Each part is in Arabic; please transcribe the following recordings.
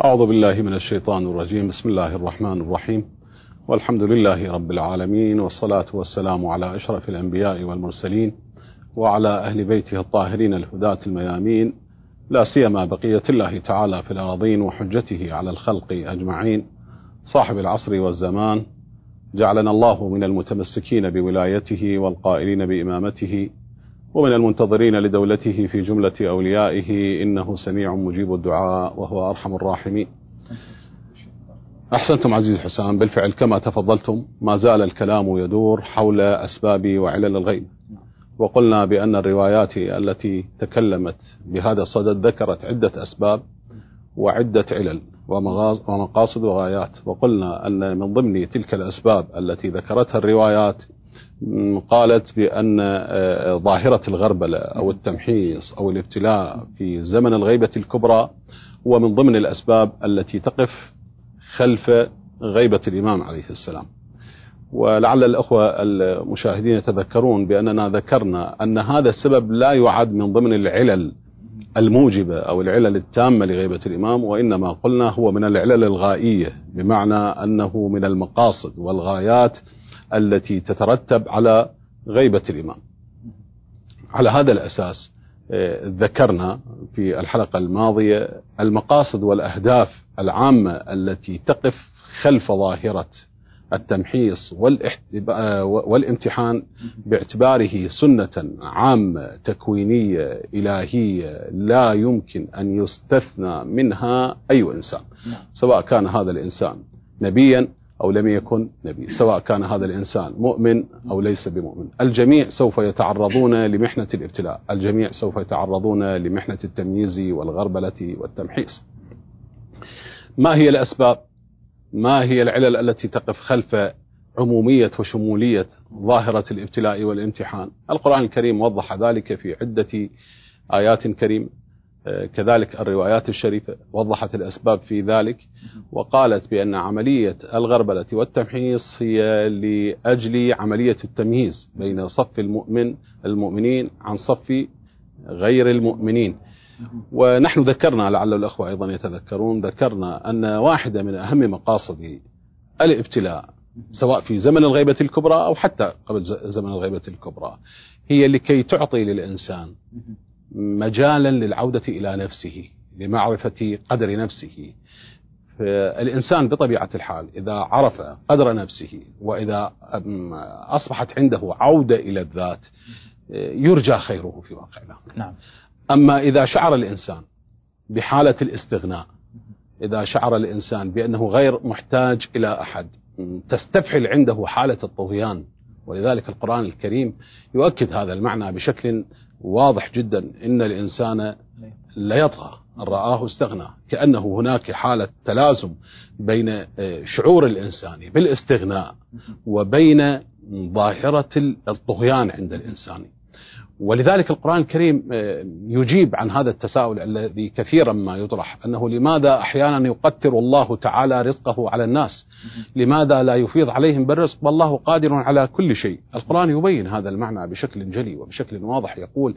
أعوذ بالله من الشيطان الرجيم. بسم الله الرحمن الرحيم، والحمد لله رب العالمين، والصلاة والسلام على أشرف الأنبياء والمرسلين وعلى أهل بيته الطاهرين الهداة الميامين، لا سيما بقية الله تعالى في الأراضين وحجته على الخلق أجمعين، صاحب العصر والزمان. جعلنا الله من المتمسكين بولايته والقائلين بإمامته، ومن المنتظرين لدولته في جملة أوليائه، إنه سميع مجيب الدعاء وهو أرحم الراحمين. أحسنتم عزيز حسام، بالفعل كما تفضلتم ما زال الكلام يدور حول أسباب وعلل الغيب، وقلنا بأن الروايات التي تكلمت بهذا الصدد ذكرت عدة أسباب وعدة علل ومقاصد وغايات، وقلنا أن من ضمن تلك الأسباب التي ذكرتها الروايات قالت بأن ظاهرة الغربلة أو التمحيص أو الابتلاء في زمن الغيبة الكبرى هو من ضمن الأسباب التي تقف خلف غيبة الإمام عليه السلام. ولعل الأخوة المشاهدين يتذكرون بأننا ذكرنا أن هذا السبب لا يعد من ضمن العلل الموجبة أو العلل التامة لغيبة الإمام، وإنما قلنا هو من العلل الغائية، بمعنى أنه من المقاصد والغايات التي تترتب على غيبة الإمام. على هذا الأساس ذكرنا في الحلقة الماضية المقاصد والأهداف العامة التي تقف خلف ظاهرة التمحيص والامتحان، باعتباره سنة عامة تكوينية إلهية لا يمكن أن يستثنى منها أي إنسان، سواء كان هذا الإنسان نبيا أو لم يكن نبي، سواء كان هذا الإنسان مؤمن أو ليس بمؤمن. الجميع سوف يتعرضون لمحنة الابتلاء، الجميع سوف يتعرضون لمحنة التمييز والغربلة والتمحيص. ما هي الأسباب؟ ما هي العلل التي تقف خلف عمومية وشمولية ظاهرة الابتلاء والامتحان؟ القرآن الكريم وضح ذلك في عدة آيات كريمة، كذلك الروايات الشريفة وضحت الأسباب في ذلك، وقالت بأن عملية الغربلة والتمحيص هي لأجل عملية التمييز بين صف المؤمنين عن صف غير المؤمنين. ونحن ذكرنا، لعل الأخوة أيضا يتذكرون، ذكرنا أن واحدة من أهم مقاصد الابتلاء سواء في زمن الغيبة الكبرى أو حتى قبل زمن الغيبة الكبرى هي لكي تعطي للإنسان مجالا للعودة إلى نفسه، لمعرفة قدر نفسه. فالإنسان بطبيعة الحال إذا عرف قدر نفسه وإذا أصبحت عنده عودة إلى الذات يرجى خيره في واقع الأمر. نعم. أما إذا شعر الإنسان بحالة الاستغناء، إذا شعر الإنسان بأنه غير محتاج إلى أحد، تستفحل عنده حالة الطغيان. ولذلك القرآن الكريم يؤكد هذا المعنى بشكل واضح جدا: إن الإنسان لا يطغى أن رآه استغنى، كأنه هناك حالة تلازم بين شعور الإنسان بالاستغناء وبين ظاهرة الطغيان عند الإنسان. ولذلك القرآن الكريم يجيب عن هذا التساؤل الذي كثيرا ما يطرح، أنه لماذا أحيانا يقتر الله تعالى رزقه على الناس؟ لماذا لا يفيض عليهم بالرزق والله قادر على كل شيء؟ القرآن يبين هذا المعنى بشكل جلي وبشكل واضح. يقول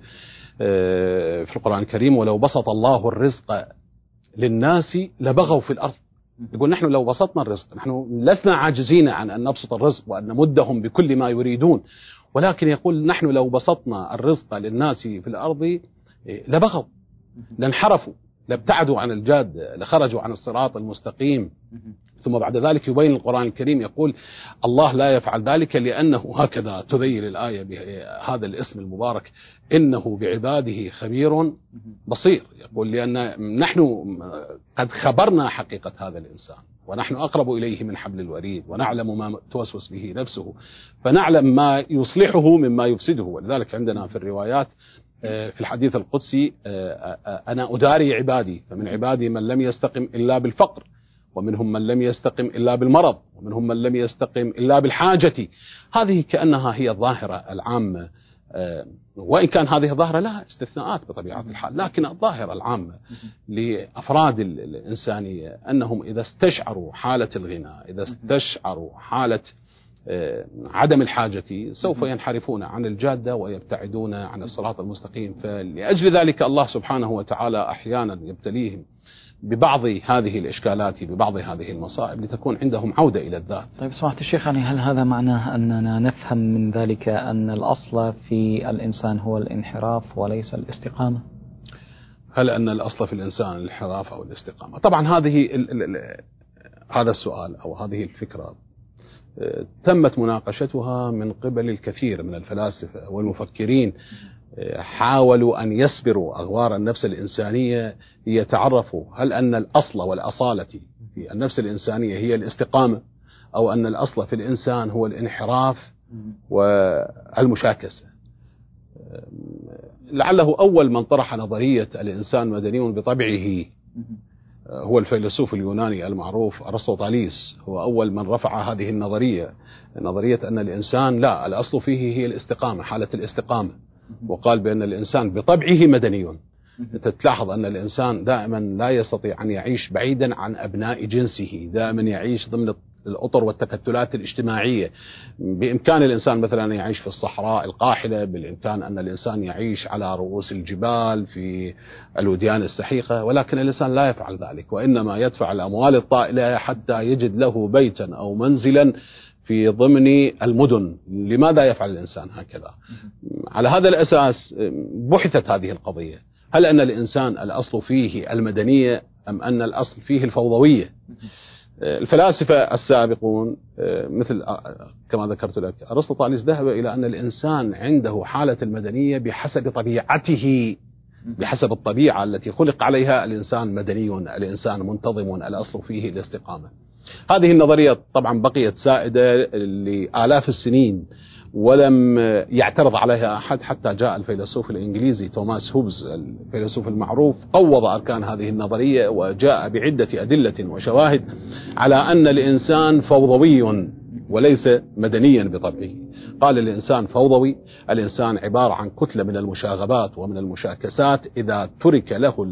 في القرآن الكريم: ولو بسط الله الرزق للناس لبغوا في الأرض. يقول نحن لو بسطنا الرزق، نحن لسنا عاجزين عن أن نبسط الرزق وأن نمدهم بكل ما يريدون، ولكن يقول نحن لو بسطنا الرزق للناس في الأرض لبغوا، لانحرفوا، لابتعدوا عن الجاد، لخرجوا عن الصراط المستقيم. ثم بعد ذلك يبين القرآن الكريم يقول الله لا يفعل ذلك لأنه، هكذا تذيل الآية بهذا الاسم المبارك: إنه بعباده خبير بصير. يقول لأن نحن قد خبرنا حقيقة هذا الإنسان، ونحن أقرب إليه من حبل الوريد، ونعلم ما توسوس به نفسه، فنعلم ما يصلحه مما يفسده. ولذلك عندنا في الروايات في الحديث القدسي: أنا أداري عبادي، فمن عبادي من لم يستقم إلا بالفقر، ومنهم من لم يستقم إلا بالمرض، ومنهم من لم يستقم إلا بالحاجة. هذه كأنها هي الظاهرة العامة، وإن كان هذه الظاهرة لها استثناءات بطبيعة الحال، لكن الظاهرة العامة لأفراد الإنسانية أنهم إذا استشعروا حالة الغنى، إذا استشعروا حالة عدم الحاجة، سوف ينحرفون عن الجادة ويبتعدون عن الصراط المستقيم. فلأجل ذلك الله سبحانه وتعالى أحيانا يبتليهم ببعض هذه الإشكالات ببعض هذه المصائب لتكون عندهم عودة إلى الذات. طيب سماحة الشيخ، يعني هل هذا معناه أننا نفهم من ذلك أن الأصل في الإنسان هو الانحراف وليس الاستقامة؟ هل أن الأصل في الإنسان الانحراف أو الاستقامة؟ طبعا هذا السؤال أو هذه الفكرة تمت مناقشتها من قبل الكثير من الفلاسفة والمفكرين، حاولوا أن يسبروا أغوار النفس الإنسانية ليتعرفوا هل أن الأصل والأصالة في النفس الإنسانية هي الاستقامة، أو أن الأصل في الإنسان هو الانحراف والمشاكسة. لعله أول من طرح نظرية الإنسان مدني بطبعه هو الفيلسوف اليوناني المعروف أرسطاطاليس، هو أول من رفع هذه النظرية، نظرية أن الإنسان لا، الأصل فيه هي الاستقامة، حالة الاستقامة، وقال بأن الإنسان بطبعه مدني. تلاحظ أن الإنسان دائما لا يستطيع أن يعيش بعيدا عن أبناء جنسه، دائما يعيش ضمن الأطر والتكتلات الاجتماعية. بإمكان الإنسان مثلا أن يعيش في الصحراء القاحلة، بالإمكان أن الإنسان يعيش على رؤوس الجبال في الوديان السحيقة، ولكن الإنسان لا يفعل ذلك، وإنما يدفع الأموال الطائلة حتى يجد له بيتا أو منزلا في ضمن المدن. لماذا يفعل الإنسان هكذا؟ على هذا الأساس بحثت هذه القضية، هل أن الإنسان الأصل فيه المدنية أم أن الأصل فيه الفوضوية؟ الفلاسفة السابقون مثل كما ذكرت لك أرسطاطاليس ذهب إلى أن الإنسان عنده حالة المدنية بحسب طبيعته، بحسب الطبيعة التي خلق عليها. الإنسان مدني، الإنسان منتظم، الأصل فيه الاستقامة. هذه النظرية طبعا بقيت سائدة لآلاف السنين ولم يعترض عليها أحد، حتى جاء الفيلسوف الإنجليزي توماس هوبز الفيلسوف المعروف قوض أركان هذه النظرية وجاء بعدة أدلة وشواهد على أن الإنسان فوضوي وليس مدنيا بطبعه. قال الإنسان فوضوي، الإنسان عبارة عن كتلة من المشاغبات ومن المشاكسات، إذا ترك له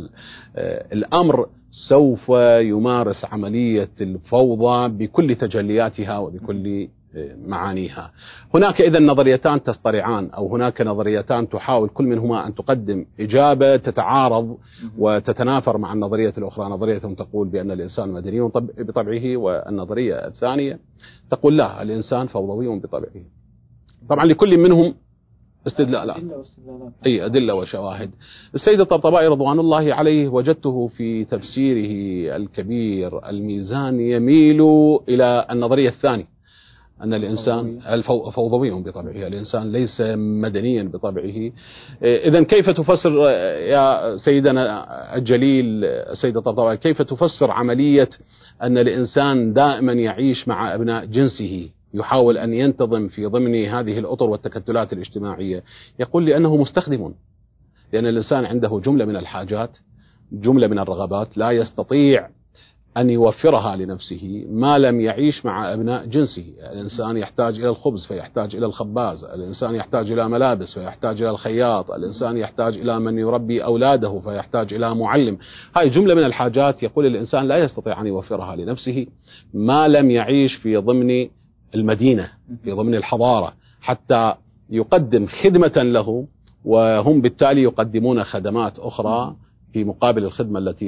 الأمر سوف يمارس عملية الفوضى بكل تجلياتها وبكل معانيها. هناك إذا نظريتان تصطرعان، أو هناك نظريتان تحاول كل منهما أن تقدم إجابة تتعارض وتتنافر مع النظرية الأخرى. نظرية تقول بأن الإنسان مدني بطبعه، والنظرية الثانية تقول لا، الإنسان فوضوي بطبعه. طبعا لكل منهم استدلالات، أي أدلة وشواهد. السيد الطبطبائي رضوان الله عليه وجدته في تفسيره الكبير الميزان يميل إلى النظرية الثانية، أن الإنسان فوضوي بطبعه، الإنسان ليس مدنيا بطبعه. إذن كيف تفسر يا سيدنا الجليل السيد الطبطبائي، كيف تفسر عملية أن الإنسان دائما يعيش مع أبناء جنسه، يحاول أن ينتظم في ضمن هذه الأطر والتكتلات الاجتماعية؟ يقول لأنه مستخدم، لأن الإنسان عنده جملة من الحاجات، جملة من الرغبات لا يستطيع أن يوفرها لنفسه ما لم يعيش مع أبناء جنسه. الإنسان يحتاج إلى الخبز فيحتاج إلى الخباز، الإنسان يحتاج إلى ملابس فيحتاج إلى الخياط، الإنسان يحتاج إلى من يربي أولاده فيحتاج إلى معلم. هاي جملة من الحاجات يقول الإنسان لا يستطيع أن يوفرها لنفسه ما لم يعيش في ضمن المدينة، في ضمن الحضارة، حتى يقدم خدمة له، وهم بالتالي يقدمون خدمات أخرى في مقابل الخدمة التي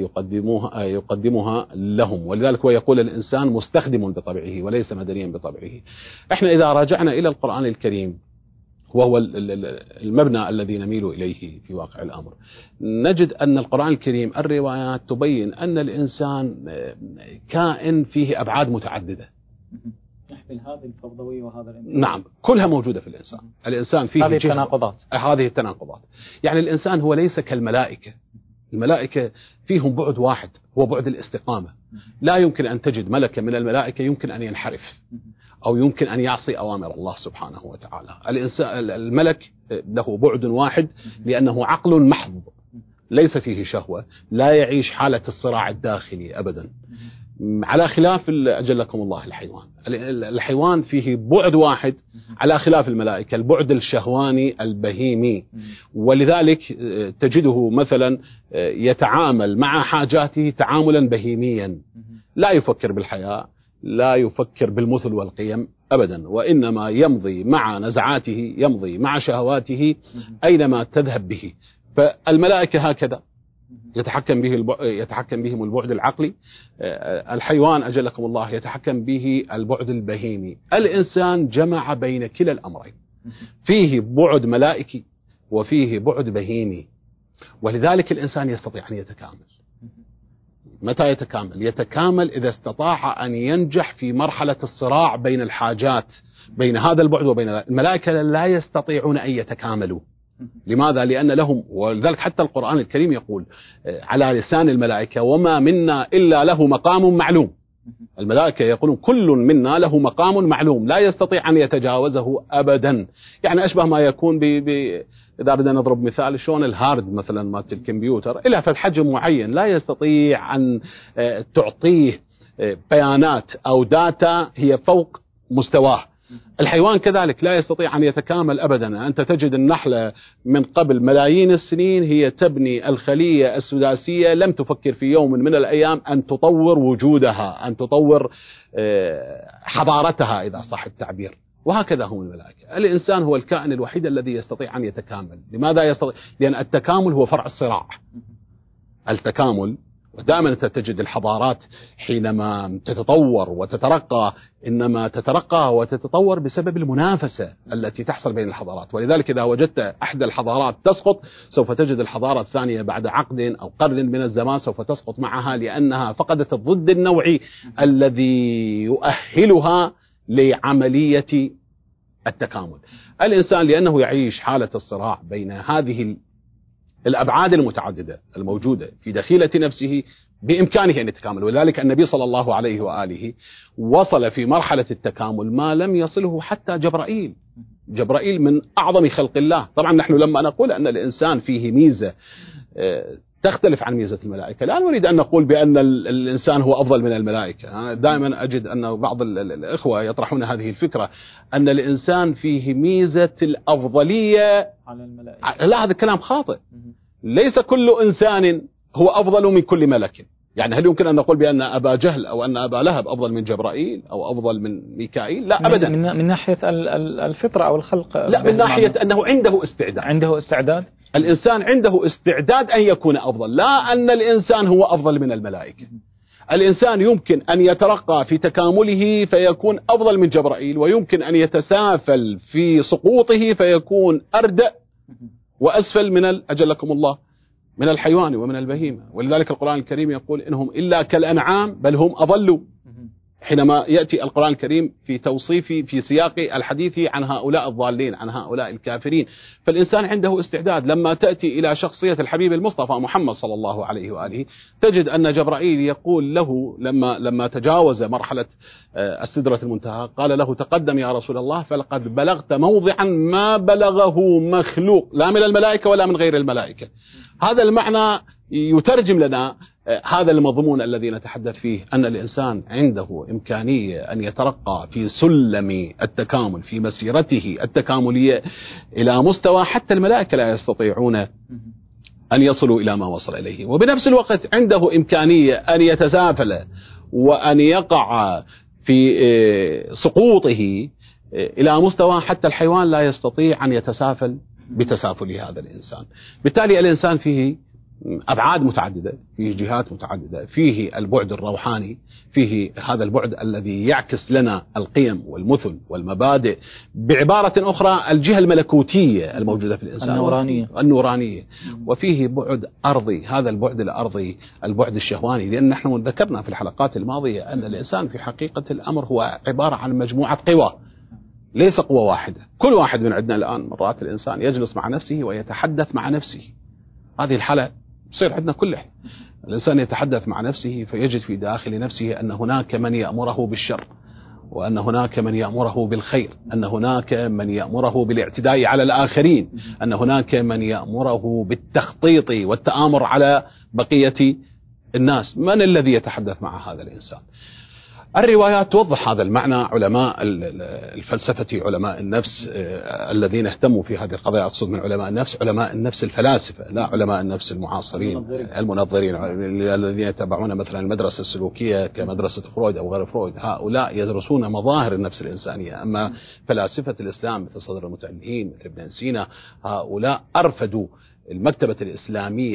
يقدمها لهم. ولذلك هو يقول الإنسان مستخدم بطبعه وليس مدنيا بطبعه. احنا إذا راجعنا إلى القرآن الكريم، وهو المبنى الذي نميل إليه في واقع الأمر، نجد أن القرآن الكريم الروايات تبين أن الإنسان كائن فيه أبعاد متعددة. نحمل هذه الفوضوية وهذا نعم، كلها موجودة في الإنسان. الإنسان فيه هذه التناقضات. يعني الإنسان هو ليس كالملائكة. الملائكة فيهم بعد واحد، هو بعد الاستقامة. لا يمكن أن تجد ملكا من الملائكة يمكن أن ينحرف أو يمكن أن يعصي أوامر الله سبحانه وتعالى. الملك له بعد واحد، لأنه عقل محض ليس فيه شهوة، لا يعيش حالة الصراع الداخلي أبدا، على خلاف أجلكم الله الحيوان فيه بعد واحد على خلاف الملائكة، البعد الشهواني البهيمي. ولذلك تجده مثلا يتعامل مع حاجاته تعاملا بهيميا، لا يفكر بالحياة، لا يفكر بالمثل والقيم أبدا، وإنما يمضي مع نزعاته، يمضي مع شهواته أينما تذهب به. فالملائكة هكذا، يتحكم بهم البعد العقلي. الحيوان أجلكم الله يتحكم به البعد البهيمي. الإنسان جمع بين كلا الأمرين، فيه بعد ملائكي وفيه بعد بهيمي، ولذلك الإنسان يستطيع أن يتكامل. متى يتكامل؟ يتكامل إذا استطاع أن ينجح في مرحلة الصراع بين الحاجات، بين هذا البعد وبين ذلك. الملائكة لا يستطيعون أن يتكاملوا. لماذا؟ لأن لهم، ولذلك حتى القرآن الكريم يقول على لسان الملائكة: وما منا إلا له مقام معلوم. الملائكة يقولون كل منا له مقام معلوم لا يستطيع أن يتجاوزه أبدا. يعني أشبه ما يكون إذا بدنا نضرب مثال، شلون الهارد مثلا مالت الكمبيوتر إلى في الحجم معين لا يستطيع أن تعطيه بيانات أو داتا هي فوق مستواه. الحيوان كذلك لا يستطيع أن يتكامل أبدا. أنت تجد النحلة من قبل ملايين السنين هي تبني الخلية السداسية، لم تفكر في يوم من الأيام أن تطور وجودها، أن تطور حضارتها إذا صح التعبير. وهكذا هم الملائكة. الإنسان هو الكائن الوحيد الذي يستطيع أن يتكامل. لماذا يستطيع؟ لأن التكامل هو فرع الصراع. التكامل، ودائما تجد الحضارات حينما تتطور وتترقى إنما تترقى وتتطور بسبب المنافسة التي تحصل بين الحضارات. ولذلك إذا وجدت أحد الحضارات تسقط، سوف تجد الحضارة الثانية بعد عقد أو قرن من الزمان سوف تسقط معها، لأنها فقدت الضد النوعي الذي يؤهلها لعملية التكامل. الإنسان لأنه يعيش حالة الصراع بين هذه الأبعاد المتعددة الموجودة في دخيلة نفسه، بإمكانه أن يتكامل. ولذلك النبي صلى الله عليه وآله وصل في مرحلة التكامل ما لم يصله حتى جبرائيل. جبرائيل من أعظم خلق الله. طبعا نحن لما نقول أن الإنسان فيه ميزة تختلف عن ميزة الملائكة، لا نريد أن نقول بأن الإنسان هو أفضل من الملائكة. أنا دائما أجد أن بعض الإخوة يطرحون هذه الفكرة أن الإنسان فيه ميزة الأفضلية على الملائكة. لا، هذا الكلام خاطئ. ليس كل إنسان هو أفضل من كل ملك. يعني هل يمكن أن نقول بأن أبا جهل أو أن أبا لهب أفضل من جبرائيل أو أفضل من ميكائيل؟ لا أبدا. من ناحية الفطرة أو الخلق؟ لا، من ناحية أنه عنده استعداد. عنده استعداد. الإنسان عنده استعداد أن يكون أفضل، لا أن الإنسان هو أفضل من الملائكة. الإنسان يمكن أن يترقى في تكامله فيكون أفضل من جبرائيل، ويمكن أن يتسافل في سقوطه فيكون أردأ وأسفل من أجلكم الله من الحيوان ومن البهيمة. ولذلك القرآن الكريم يقول إنهم إلا كالأنعام بل هم أضلوا، حينما يأتي القرآن الكريم في توصيف في سياق الحديث عن هؤلاء الضالين، عن هؤلاء الكافرين. فالإنسان عنده استعداد. لما تأتي إلى شخصية الحبيب المصطفى محمد صلى الله عليه وآله، تجد أن جبرائيل يقول له لما تجاوز مرحلة السدرة المنتهى، قال له: تقدم يا رسول الله، فلقد بلغت موضعا ما بلغه مخلوق، لا من الملائكة ولا من غير الملائكة. هذا المعنى يترجم لنا هذا المضمون الذي نتحدث فيه، أن الإنسان عنده إمكانية أن يترقى في سلم التكامل في مسيرته التكاملية إلى مستوى حتى الملائكة لا يستطيعون أن يصلوا إلى ما وصل إليه. وبنفس الوقت عنده إمكانية أن يتسافل وأن يقع في سقوطه إلى مستوى حتى الحيوان لا يستطيع أن يتسافل بتسافل هذا الإنسان. بالتالي الإنسان فيه أبعاد متعددة، فيه جهات متعددة، فيه البعد الروحاني، فيه هذا البعد الذي يعكس لنا القيم والمثل والمبادئ، بعبارة أخرى الجهة الملكوتية الموجودة في الإنسان النورانية. وفيه بعد أرضي، هذا البعد الأرضي البعد الشهواني، لأن نحن ذكرنا في الحلقات الماضية أن الإنسان في حقيقة الأمر هو عبارة عن مجموعة قوى، ليس قوة واحدة. كل واحد من عندنا الآن مرات الإنسان يجلس مع نفسه ويتحدث مع نفسه. هذه الحالة تصير عندنا كلنا. الإنسان يتحدث مع نفسه فيجد في داخل نفسه أن هناك من يأمره بالشر، وأن هناك من يأمره بالخير، أن هناك من يأمره بالاعتداء على الآخرين، أن هناك من يأمره بالتخطيط والتآمر على بقية الناس. من الذي يتحدث مع هذا الإنسان؟ الروايات توضح هذا المعنى. علماء الفلسفة، علماء النفس الذين اهتموا في هذه القضايا، أقصد من علماء النفس علماء النفس الفلاسفة، لا علماء النفس المعاصرين المنظرين الذين يتبعون مثلا المدرسة السلوكية كمدرسة فرويد أو غير فرويد. هؤلاء يدرسون مظاهر النفس الإنسانية. أما فلاسفة الإسلام مثل صدر المتألهين مثل ابن سينا، هؤلاء أرفدوا المكتبة الإسلامية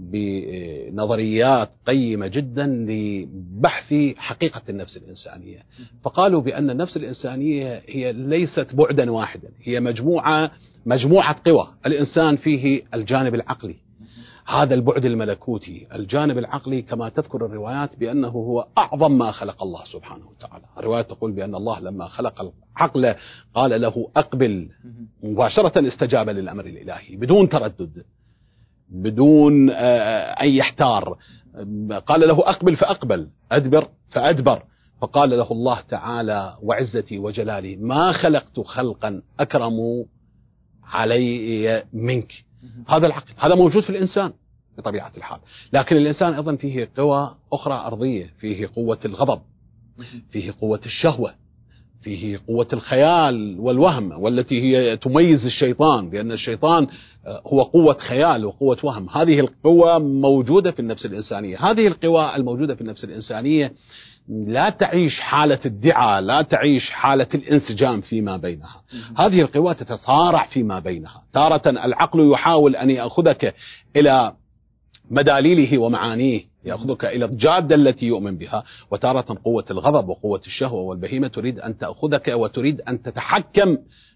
بنظريات قيمة جدا لبحث حقيقة النفس الإنسانية، فقالوا بأن النفس الإنسانية هي ليست بعدا واحدا، هي مجموعة قوى. الإنسان فيه الجانب العقلي، هذا البعد الملكوتي، الجانب العقلي كما تذكر الروايات بأنه هو أعظم ما خلق الله سبحانه وتعالى. الروايات تقول بأن الله لما خلق العقل قال له أقبل، مباشرة استجاب للأمر الإلهي بدون تردد، بدون أن يحتار، قال له أقبل فأقبل، أدبر فأدبر. فقال له الله تعالى وعزتي وجلالي ما خلقت خلقا أكرم علي منك. هذا العقل، هذا موجود في الإنسان بطبيعة الحال. لكن الإنسان أيضا فيه قوى أخرى أرضية، فيه قوة الغضب، فيه قوة الشهوة، فيه قوة الخيال والوهم، والتي هي تميز الشيطان، لأن الشيطان هو قوة خيال وقوة وهم. هذه القوة موجودة في النفس الإنسانية. هذه القوى الموجودة في النفس الإنسانية لا تعيش حالة الدعاء، لا تعيش حالة الانسجام فيما بينها. هذه القوى تتصارع فيما بينها. تارة العقل يحاول أن يأخذك إلى مداليله ومعانيه، يأخذك إلى الجادة التي يؤمن بها، وتارة قوة الغضب وقوة الشهوة والبهيمة تريد أن تأخذك وتريد أن تتحكم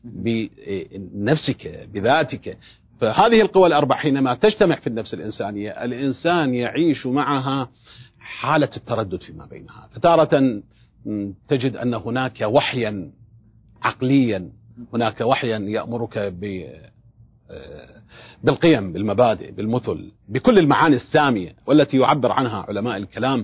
بنفسك بذاتك. فهذه القوى الأربع حينما تجتمع في النفس الإنسانية، الإنسان يعيش معها حالة التردد فيما بينها. فتارة تجد أن هناك وحيا عقليا، هناك وحيا يأمرك بالقيم، بالمبادئ، بالمثل، بكل المعاني السامية والتي يعبر عنها علماء الكلام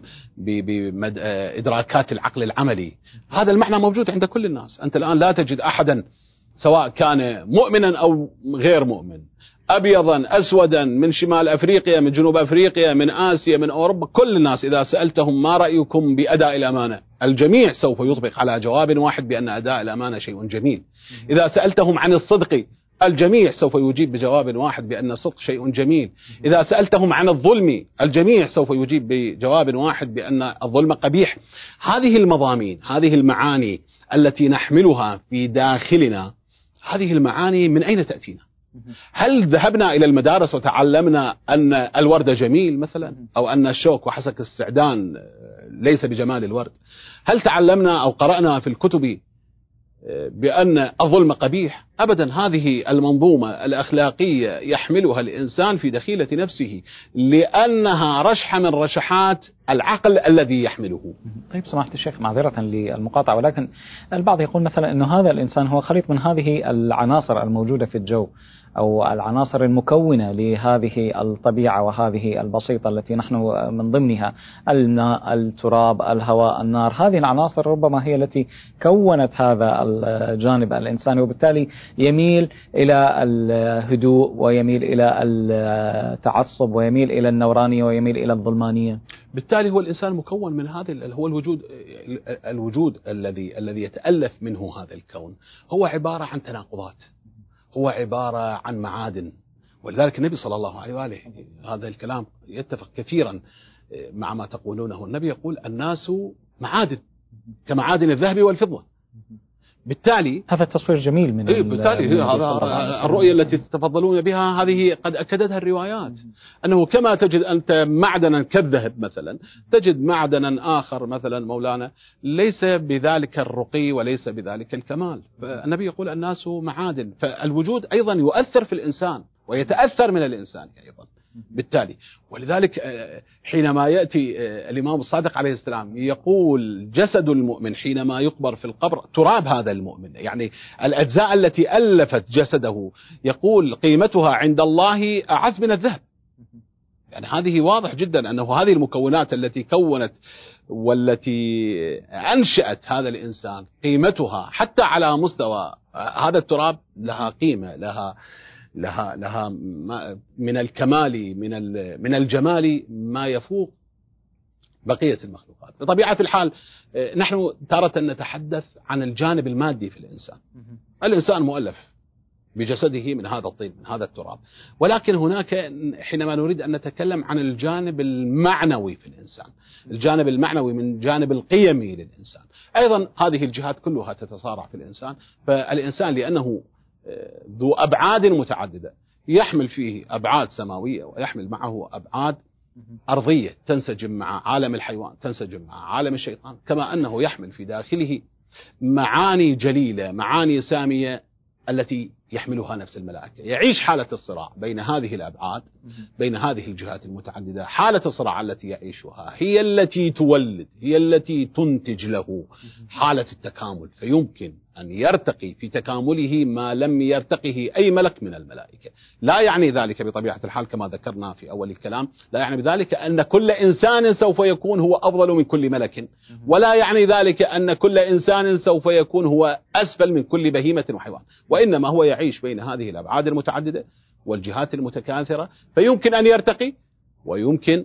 بإدراكات العقل العملي. هذا المعنى موجود عند كل الناس. أنت الآن لا تجد أحدا سواء كان مؤمنا أو غير مؤمن، أبيضا أسودا، من شمال أفريقيا، من جنوب أفريقيا، من آسيا، من أوروبا، كل الناس إذا سألتهم ما رأيكم بأداء الأمانة، الجميع سوف يطبق على جواب واحد بأن أداء الأمانة شيء جميل. إذا سألتهم عن الصدق، الجميع سوف يجيب بجواب واحد بأن الصدق شيء جميل. إذا سألتهم عن الظلم، الجميع سوف يجيب بجواب واحد بأن الظلم قبيح. هذه المضامين، هذه المعاني التي نحملها في داخلنا، هذه المعاني من أين تأتينا؟ هل ذهبنا إلى المدارس وتعلمنا أن الورد جميل مثلا، أو أن الشوك وحسك السعدان ليس بجمال الورد؟ هل تعلمنا أو قرأنا في الكتب بأن الظلم قبيح؟ أبدا. هذه المنظومة الأخلاقية يحملها الإنسان في دخيلة نفسه، لأنها رشحة من رشحات العقل الذي يحمله. طيب سماحة الشيخ، معذرة للمقاطعة، ولكن البعض يقول مثلا أنه هذا الإنسان هو خليط من هذه العناصر الموجودة في الجو، أو العناصر المكونة لهذه الطبيعة وهذه البسيطة التي نحن من ضمنها الماء، التراب، الهواء، النار. هذه العناصر ربما هي التي كونت هذا الجانب الإنساني، وبالتالي يميل إلى الهدوء، ويميل إلى التعصب، ويميل إلى النورانية، ويميل إلى الظلمانية. بالتالي هو الإنسان مكون من هذا، هو الوجود الذي يتألف منه هذا الكون، هو عبارة عن تناقضات، هو عبارة عن معادن. ولذلك النبي صلى الله عليه وآله، هذا الكلام يتفق كثيرا مع ما تقولونه. النبي يقول الناس معادن كمعادن الذهب والفضة. بالتالي هذا التصوير جميل من بالتالي هذا الرؤية التي تتفضلون بها، هذه قد أكدتها الروايات، أنه كما تجد أنت معدنا كالذهب مثلا، تجد معدنا آخر مثلا مولانا ليس بذلك الرقي وليس بذلك الكمال. فالنبي يقول الناس معادن، فالوجود أيضا يؤثر في الإنسان ويتأثر من الإنسان أيضا. بالتالي ولذلك حينما يأتي الإمام الصادق عليه السلام يقول جسد المؤمن حينما يقبر في القبر تراب هذا المؤمن، يعني الأجزاء التي ألفت جسده، يقول قيمتها عند الله أعز من الذهب. يعني هذه واضح جدا أنه هذه المكونات التي كونت والتي أنشأت هذا الإنسان قيمتها حتى على مستوى هذا التراب لها قيمة، لها من الكمال، من الجمال ما يفوق بقية المخلوقات. بطبيعة الحال نحن تارة نتحدث عن الجانب المادي في الإنسان. الإنسان مؤلف بجسده من هذا الطين، من هذا التراب، ولكن هناك حينما نريد أن نتكلم عن الجانب المعنوي في الإنسان، الجانب المعنوي من جانب القيمي للإنسان، أيضا هذه الجهات كلها تتصارع في الإنسان. فالإنسان لأنه ذو أبعاد متعددة يحمل فيه أبعاد سماوية ويحمل معه أبعاد أرضية تنسجم مع عالم الحيوان، تنسجم مع عالم الشيطان، كما أنه يحمل في داخله معاني جليلة، معاني سامية التي يحملها نفس الملائكة. يعيش حالة الصراع بين هذه الأبعاد، بين هذه الجهات المتعددة. حالة الصراع التي يعيشها هي التي تولد، هي التي تنتج له حالة التكامل، فيمكن أن يرتقي في تكامله ما لم يرتقه أي ملك من الملائكة. لا يعني ذلك بطبيعة الحال كما ذكرنا في أول الكلام، لا يعني بذلك أن كل إنسان سوف يكون هو أفضل من كل ملك، ولا يعني ذلك أن كل إنسان سوف يكون هو أسفل من كل بهيمة وحيوان، وإنما هو يعيش بين هذه الأبعاد المتعددة والجهات المتكاثرة، فيمكن أن يرتقي ويمكن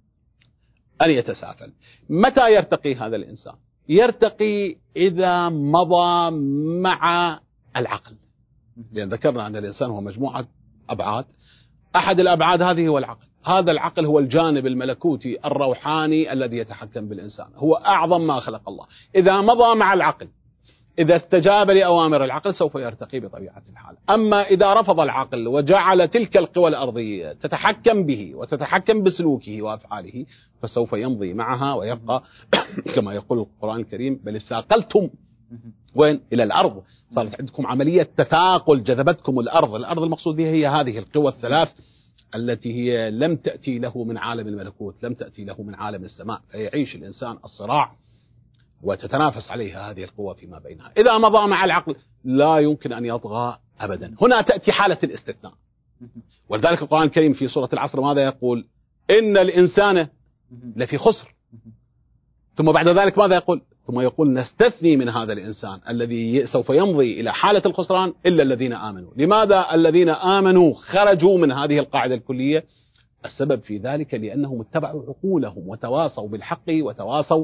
أن يتسافل. متى يرتقي هذا الإنسان؟ يرتقي إذا مضى مع العقل، لأن ذكرنا أن الإنسان هو مجموعة أبعاد، أحد الأبعاد هذه هو العقل. هذا العقل هو الجانب الملكوتي الروحاني الذي يتحكم بالإنسان، هو أعظم ما خلق الله. إذا مضى مع العقل، إذا استجاب لأوامر العقل، سوف يرتقي بطبيعة الحال. أما إذا رفض العقل وجعل تلك القوى الأرضية تتحكم به وتتحكم بسلوكه وأفعاله، فسوف يمضي معها ويبقى كما يقول القرآن الكريم: بل اثاقلتم وين؟ إلى الأرض. صارت عندكم عملية تثاقل، جذبتكم الأرض. الأرض المقصود بها هي هذه القوى الثلاث التي هي لم تأتي له من عالم الملكوت، لم تأتي له من عالم السماء، فيعيش الإنسان الصراع وتتنافس عليها هذه القوة فيما بينها. إذا مضى مع العقل لا يمكن أن يطغى أبدا. هنا تأتي حالة الاستثناء، ولذلك القرآن الكريم في سورة العصر ماذا يقول؟ إن الإنسان لفي خسر. ثم بعد ذلك ماذا يقول؟ ثم يقول: نستثني من هذا الإنسان الذي سوف يمضي إلى حالة الخسران إلا الذين آمنوا. لماذا الذين آمنوا خرجوا من هذه القاعدة الكلية؟ السبب في ذلك لأنهم اتبعوا عقولهم وتواصوا بالحق وتواصوا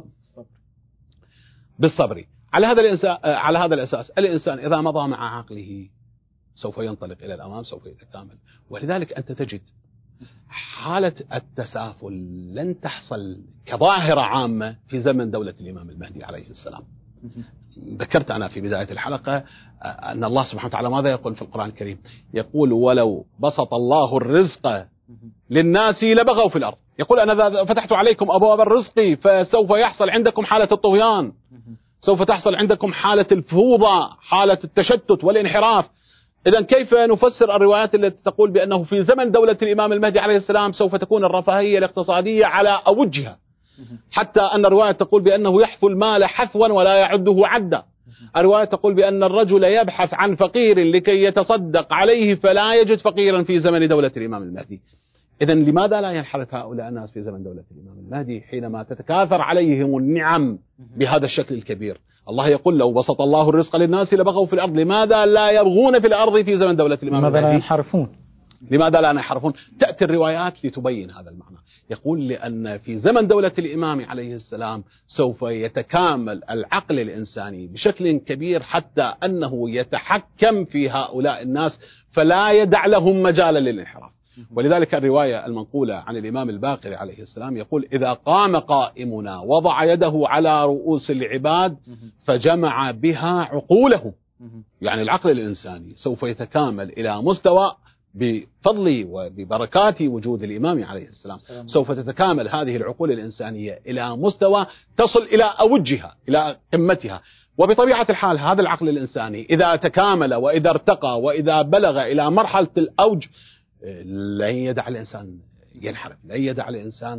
بالصبر. على هذا الأساس الإنسان إذا مضى مع عقله سوف ينطلق إلى الأمام، سوف يتكامل. ولذلك أنت تجد حالة التسافل لن تحصل كظاهرة عامة في زمن دولة الإمام المهدي عليه السلام. ذكرت أنا في بداية الحلقة أن الله سبحانه وتعالى ماذا يقول في القرآن الكريم؟ يقول: ولو بسط الله الرزق للناس لبغوا في الأرض. يقول: أنا فتحت عليكم أبواب الرزق فسوف يحصل عندكم حالة الطغيان، سوف تحصل عندكم حالة الفوضى، حالة التشتت والانحراف. إذن كيف نفسر الروايات التي تقول بأنه في زمن دولة الإمام المهدي عليه السلام سوف تكون الرفاهية الاقتصادية على أوجها، حتى أن الرواية تقول بأنه يحثو المال حثوا ولا يعده عدا. الرواية تقول بأن الرجل يبحث عن فقير لكي يتصدق عليه فلا يجد فقيرا في زمن دولة الإمام المهدي. إذن لماذا لا ينحرف هؤلاء الناس في زمن دولة الإمام المهدي حينما تتكاثر عليهم النعم بهذا الشكل الكبير؟ الله يقول: لو بسط الله الرزق للناس لبغوا في الأرض. لماذا لا يبغون في الأرض في زمن دولة الإمام المهدي؟ لماذا لا ينحرفون؟ لماذا لا ينحرفون؟ تأتي الروايات لتبين هذا المعنى. يقول: لأن في زمن دولة الإمام عليه السلام سوف يتكامل العقل الإنساني بشكل كبير حتى أنه يتحكم في هؤلاء الناس فلا يدع لهم مجالا للانحراف. ولذلك الرواية المنقولة عن الإمام الباقر عليه السلام يقول: إذا قام قائمنا وضع يده على رؤوس العباد فجمع بها عقولهم. يعني العقل الإنساني سوف يتكامل إلى مستوى بفضل وببركات وجود الإمام عليه السلام، سوف تتكامل هذه العقول الإنسانية إلى مستوى تصل إلى أوجها، إلى قمتها. وبطبيعة الحال هذا العقل الإنساني إذا تكامل وإذا ارتقى وإذا بلغ إلى مرحلة الأوج لن يدع الإنسان ينحرف، لن يدع الإنسان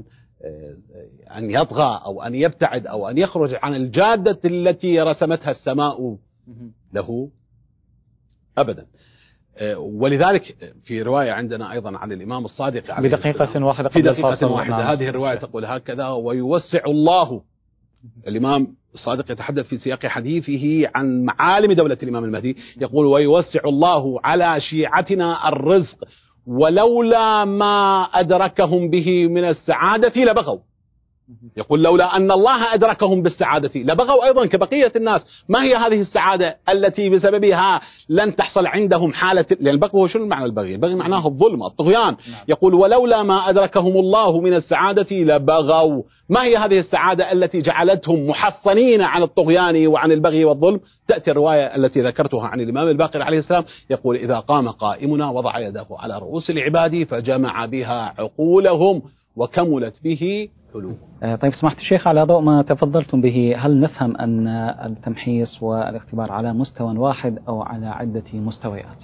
أن يطغى أو أن يبتعد أو أن يخرج عن الجادة التي رسمتها السماء له أبدا. ولذلك في رواية عندنا أيضا عن الإمام الصادق عليه بدقيقة واحدة في دقيقة واحدة هذه الرواية تقول هكذا: ويوسع الله. الإمام الصادق يتحدث في سياق حديثه عن معالم دولة الإمام المهدي، يقول: ويوسع الله على شيعتنا الرزق ولولا ما أدركهم به من السعادة لبغوا. يقول لولا أن الله أدركهم بالسعادة لبغوا أيضا كبقية الناس. ما هي هذه السعادة التي بسببها لن تحصل عندهم حالة، لأن البغي هو شنو معنى البغي؟ البغي معناه الظلم الطغيان. يقول ولولا ما أدركهم الله من السعادة لبغوا. ما هي هذه السعادة التي جعلتهم محصنين عن الطغيان وعن البغي والظلم؟ تأتي الرواية التي ذكرتها عن الإمام الباقر عليه السلام، يقول إذا قام قائمنا وضع يده على رؤوس العباد فجمع بها عقولهم وكملت به حلوم. طيب سمحت الشيخ، على ضوء ما تفضلتم به، هل نفهم أن التمحيص والاختبار على مستوى واحد أو على عدة مستويات؟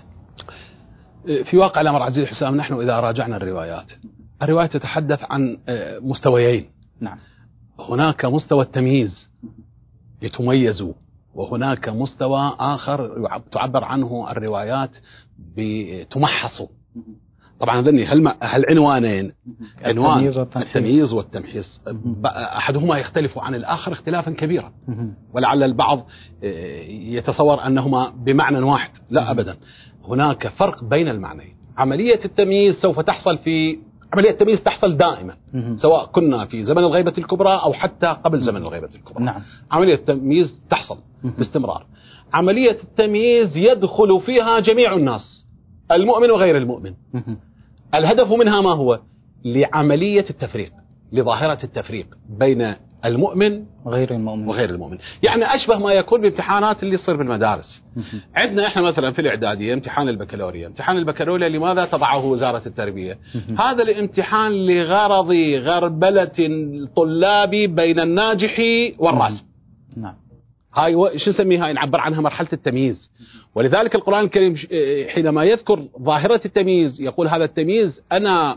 في واقع الأمر عزيزي حسام، نحن إذا راجعنا الرواية تتحدث عن مستويين. نعم. هناك مستوى التمييز لتميزوا، وهناك مستوى آخر تعبر عنه الروايات بتمحصوا. طبعا هذني هالعنوانين، عنوان التمييز والتمحيص، أحدهما يختلف عن الآخر اختلافا كبيرا، ولعل البعض يتصور أنهما بمعنى واحد. لا أبدا، هناك فرق بين المعنيين. عملية التمييز سوف تحصل عملية التمييز تحصل دائما، سواء كنا في زمن الغيبة الكبرى أو حتى قبل زمن الغيبة الكبرى. نعم. عملية التمييز تحصل باستمرار. عملية التمييز يدخل فيها جميع الناس، المؤمن وغير المؤمن. الهدف منها ما هو؟ لعملية التفريق، لظاهرة التفريق بين المؤمن وغير المؤمن. يعني أشبه ما يكون بامتحانات اللي تصير بالمدارس. عندنا إحنا مثلا في الإعدادية امتحان البكالوريا. امتحان البكالوريا لماذا تضعه وزارة التربية؟ هذا الامتحان لغرض غربلة الطلاب بين الناجح والراسب. نعم. هاي شو نسميها؟ نعبر عنها مرحلة التمييز. ولذلك القرآن الكريم حينما يذكر ظاهرة التمييز يقول هذا التمييز أنا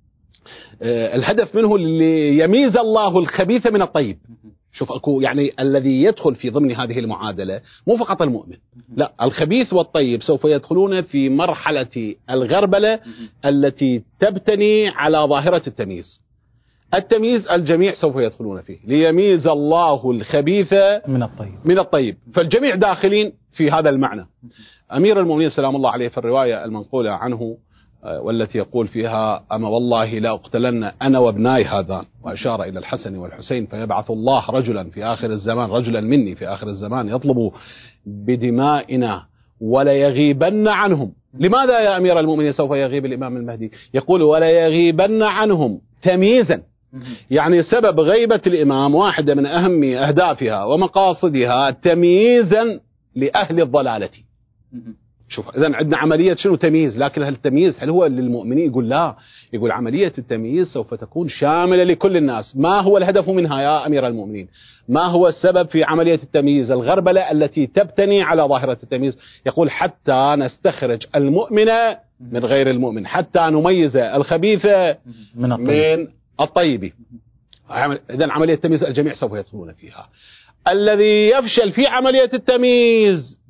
الهدف منه ليميز الله الخبيث من الطيب. شوف أكو يعني الذي يدخل في ضمن هذه المعادلة مو فقط المؤمن، لا، الخبيث والطيب سوف يدخلون في مرحلة الغربلة التي تبتني على ظاهرة التمييز. التمييز الجميع سوف يدخلون فيه ليميز الله الخبيث من الطيب، فالجميع داخلين في هذا المعنى. أمير المؤمنين سلام الله عليه في الرواية المنقولة عنه والتي يقول فيها أما والله لا أقتلن أنا وابناي هذان، وأشار إلى الحسن والحسين، فيبعث الله رجلا في آخر الزمان، رجلا مني في آخر الزمان، يطلب بدمائنا ولا يغيبن عنهم. لماذا يا أمير المؤمنين سوف يغيب الإمام المهدي؟ يقول ولا يغيبن عنهم تمييزا، يعني سبب غيبة الإمام واحدة من أهم أهدافها ومقاصدها تمييزا لأهل الضلالة. شوف إذن عندنا عملية شنو تمييز، لكن هل التمييز هل هو للمؤمنين؟ يقول لا، يقول عملية التمييز سوف تكون شاملة لكل الناس. ما هو الهدف منها يا أمير المؤمنين؟ ما هو السبب في عملية التمييز؟ الغربلة التي تبتني على ظاهرة التمييز. يقول حتى نستخرج المؤمن من غير المؤمن، حتى نميز الخبيث من الطيب. إذن عملية التمييز الجميع سوف يدخلون فيها. الذي يفشل في عملية التمييز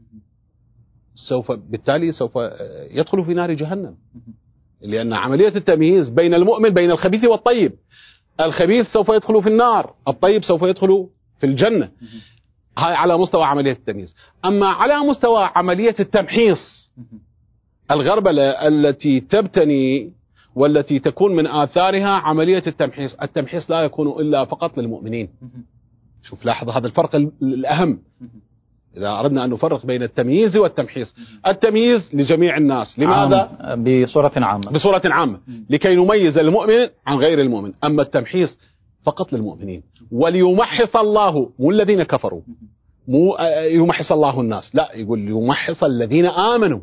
بالتالي سوف يدخل في نار جهنم، لأن عملية التمييز بين المؤمن بين الخبيث والطيب. الخبيث سوف يدخل في النار، الطيب سوف يدخل في الجنة. هاي على مستوى عملية التمييز. أما على مستوى عملية التمحيص، الغربلة التي تبتني والتي تكون من آثارها عملية التمحيص. التمحيص لا يكون إلا فقط للمؤمنين. شوف لاحظ هذا الفرق الأهم إذا أردنا أن نفرق بين التمييز والتمحيص. التمييز لجميع الناس، لماذا؟ بصورة عامة لكي نميز المؤمن عن غير المؤمن. أما التمحيص فقط للمؤمنين، وليمحص الله مو الذين كفروا، مو يمحص الله الناس، لا، يقول يمحص الذين آمنوا.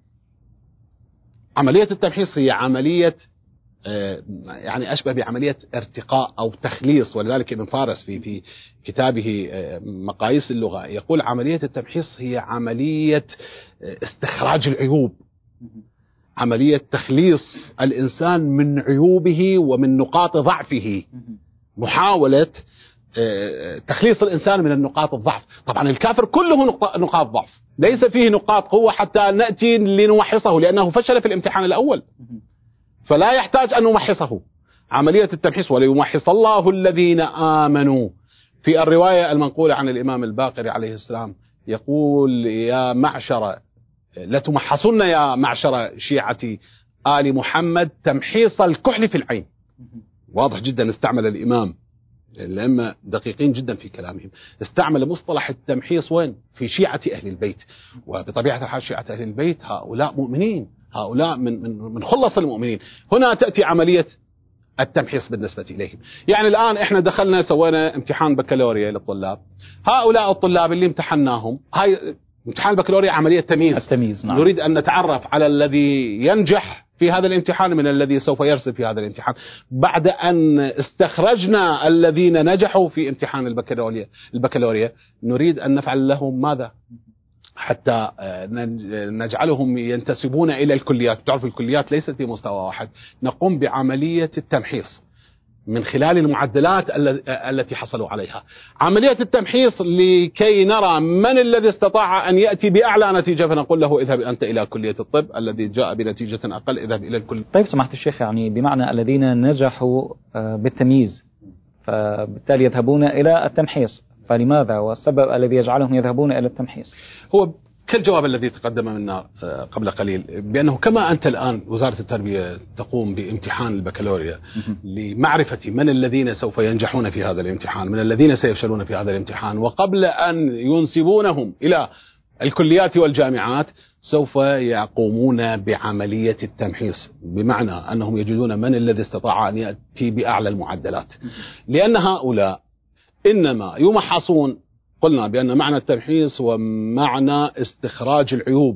عملية التمحيص هي عملية يعني أشبه بعملية ارتقاء أو تخليص. ولذلك ابن فارس في كتابه مقاييس اللغة يقول عملية التمحيص هي عملية استخراج العيوب، عملية تخليص الإنسان من عيوبه ومن نقاط ضعفه، محاولة تخليص الإنسان من النقاط الضعف. طبعا الكافر كله نقاط ضعف، ليس فيه نقاط قوة حتى نأتي لنمحصه، لأنه فشل في الامتحان الأول، فلا يحتاج أن نمحصه. عملية التمحيص وليمحص الله الذين آمنوا. في الرواية المنقولة عن الإمام الباقر عليه السلام يقول يا معشر لتمحصن يا معشر شيعة آل محمد تمحيص الكحل في العين. واضح جدا استعمل الإمام الأئمة دقيقين جدا في كلامهم. استعمل مصطلح التمحيص وين؟ في شيعة أهل البيت، وبطبيعة الحال شيعة أهل البيت هؤلاء مؤمنين، هؤلاء من خلص المؤمنين. هنا تأتي عملية التمحيص بالنسبة إليهم. يعني الآن إحنا دخلنا سوينا امتحان بكالوريا للطلاب، هؤلاء الطلاب اللي امتحناهم، هاي امتحان البكالوريا عملية تمييز. نعم. نريد أن نتعرف على الذي ينجح في هذا الامتحان من الذي سوف يرسب في هذا الامتحان. بعد أن استخرجنا الذين نجحوا في امتحان البكالوريا نريد أن نفعل لهم ماذا؟ حتى نجعلهم ينتسبون إلى الكليات. تعرف الكليات ليست في مستوى واحد. نقوم بعملية التمحيص من خلال المعدلات التي حصلوا عليها، عملية التمحيص لكي نرى من الذي استطاع أن يأتي بأعلى نتيجة، فنقول له اذهب أنت إلى كلية الطب، الذي جاء بنتيجة أقل اذهب إلى الكلية. طيب سماحة الشيخ، يعني بمعنى الذين نجحوا بالتمييز فبالتالي يذهبون إلى التمحيص، فلماذا والسبب الذي يجعلهم يذهبون إلى التمحيص؟ هو كالجواب الذي تقدم منا قبل قليل، بأنه كما أنت الآن وزارة التربية تقوم بامتحان البكالوريا لمعرفة من الذين سوف ينجحون في هذا الامتحان، من الذين سيفشلون في هذا الامتحان، وقبل أن ينسبونهم إلى الكليات والجامعات سوف يقومون بعملية التمحيص، بمعنى أنهم يجدون من الذي استطاع أن يأتي بأعلى المعدلات، لأن هؤلاء إنما يمحصون. قلنا بأن معنى التمحيص ومعنى استخراج العيوب،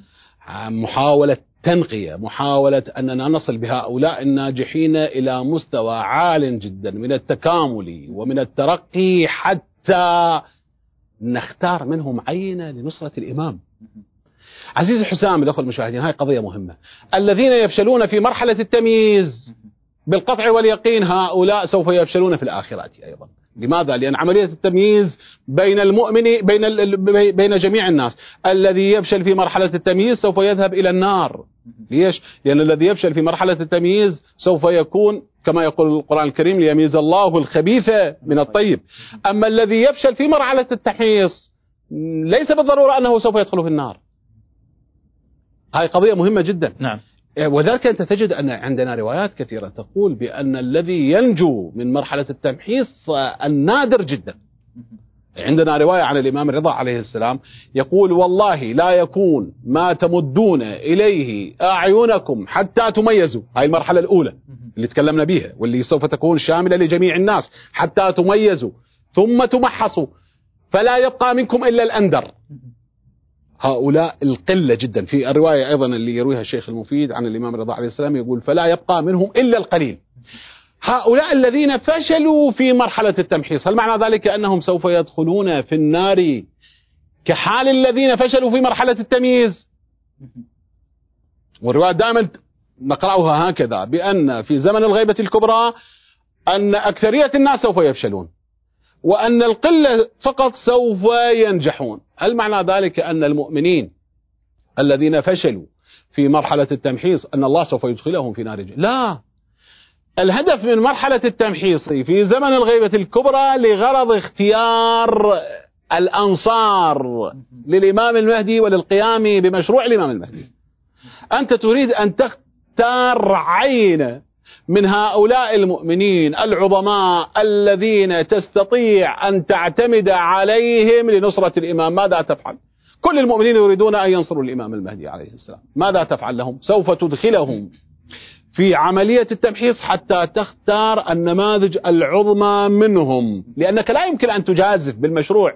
محاولة تنقية، محاولة أننا نصل بهؤلاء الناجحين إلى مستوى عال جدا من التكامل ومن الترقي حتى نختار منهم عينة لنصرة الإمام. عزيزي حسام، الأخوة المشاهدين، هاي قضية مهمة. الذين يفشلون في مرحلة التمييز بالقطع واليقين هؤلاء سوف يفشلون في الآخرة أيضا. لماذا؟ لأن عملية التمييز بين المؤمن بين جميع الناس، الذي يفشل في مرحلة التمييز سوف يذهب إلى النار. ليش؟ لأن الذي يفشل في مرحلة التمييز سوف يكون كما يقول القرآن الكريم ليميز الله الخبيث من الطيب. أما الذي يفشل في مرحلة التمحيص ليس بالضرورة أنه سوف يدخل في النار. هاي قضية مهمة جدا. نعم. وذلك أنت تجد أن عندنا روايات كثيرة تقول بأن الذي ينجو من مرحلة التمحيص النادر جدا. عندنا رواية عن الإمام الرضا عليه السلام يقول والله لا يكون ما تمدون إليه أعينكم حتى تميزوا. هاي المرحلة الأولى اللي تكلمنا بها واللي سوف تكون شاملة لجميع الناس، حتى تميزوا ثم تمحصوا فلا يبقى منكم إلا الأندر. هؤلاء القلة جدا. في الرواية أيضا اللي يرويها الشيخ المفيد عن الإمام الرضا عليه السلام يقول فلا يبقى منهم إلا القليل. هؤلاء الذين فشلوا في مرحلة التمحيص، هل معنى ذلك أنهم سوف يدخلون في النار كحال الذين فشلوا في مرحلة التمييز؟ والرواية دائما نقرأها هكذا، بأن في زمن الغيبة الكبرى أن أكثرية الناس سوف يفشلون وأن القلة فقط سوف ينجحون. هل معنى ذلك أن المؤمنين الذين فشلوا في مرحلة التمحيص أن الله سوف يدخلهم في نار جهنم؟ لا، الهدف من مرحلة التمحيص في زمن الغيبة الكبرى لغرض اختيار الأنصار للإمام المهدي وللقيام بمشروع الإمام المهدي. أنت تريد أن تختار عين من هؤلاء المؤمنين العظماء الذين تستطيع أن تعتمد عليهم لنصرة الإمام. ماذا تفعل؟ كل المؤمنين يريدون أن ينصروا الإمام المهدي عليه السلام. ماذا تفعل لهم؟ سوف تدخلهم في عملية التمحيص حتى تختار النماذج العظمى منهم، لأنك لا يمكن أن تجازف بالمشروع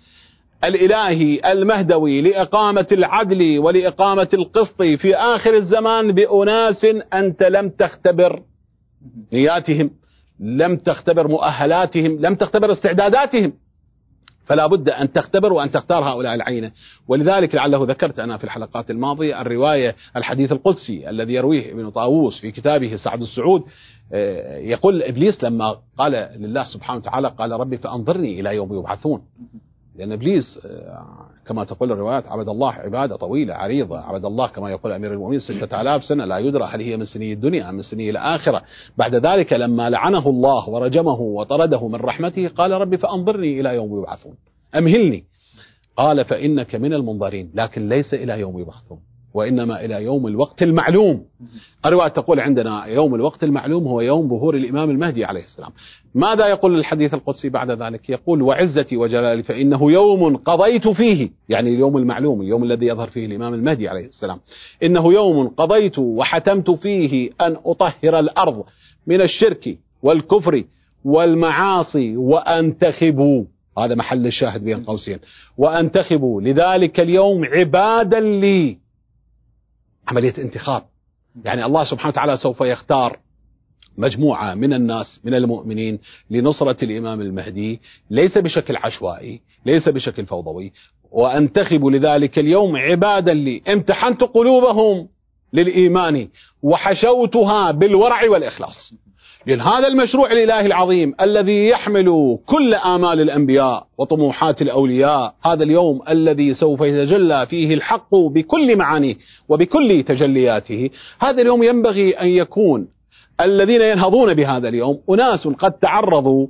الإلهي المهدوي لإقامة العدل ولإقامة القسط في آخر الزمان بأناس أنت لم تختبر نياتهم، لم تختبر مؤهلاتهم، لم تختبر استعداداتهم. فلا بد أن تختبر وأن تختار هؤلاء العينة. ولذلك لعله ذكرت أنا في الحلقات الماضية الرواية الحديث القدسي الذي يرويه ابن طاووس في كتابه سعد السعود. يقول إبليس لما قال لله سبحانه وتعالى قال ربي فأنظرني إلى يوم يبعثون، لأن إبليس كما تقول الروايات عبد الله عبادة طويلة عريضة، عبد الله كما يقول أمير المؤمنين 6000 سنة لا يدرى هل هي من سني الدنيا أم من سني الآخرة. بعد ذلك لما لعنه الله ورجمه وطرده من رحمته قال ربي فأنظرني إلى يوم يبعثون، أمهلني. قال فإنك من المنظرين لكن ليس إلى يوم يبعثون. وإنما إلى يوم الوقت المعلوم. الرواية تقول عندنا يوم الوقت المعلوم هو يوم ظهور الإمام المهدي عليه السلام. ماذا يقول الحديث القدسي بعد ذلك؟ يقول وعزتي وجلالي فإنه يوم قضيت فيه، يعني اليوم المعلوم، اليوم الذي يظهر فيه الإمام المهدي عليه السلام، إنه يوم قضيت وحتمت فيه أن أطهر الأرض من الشرك والكفر والمعاصي وأنتخبوا، هذا محل الشاهد بين قوسين، وأنتخبوا لذلك اليوم عبادا لي. عملية انتخاب، يعني الله سبحانه وتعالى سوف يختار مجموعة من الناس من المؤمنين لنصرة الإمام المهدي، ليس بشكل عشوائي، ليس بشكل فوضوي. وأنتخب لذلك اليوم عبادا لي امتحنت قلوبهم للإيمان وحشوتها بالورع والإخلاص. لأن هذا المشروع الإلهي العظيم الذي يحمل كل آمال الأنبياء وطموحات الأولياء، هذا اليوم الذي سوف يتجلى فيه الحق بكل معانيه وبكل تجلياته، هذا اليوم ينبغي أن يكون الذين ينهضون بهذا اليوم أناس قد تعرضوا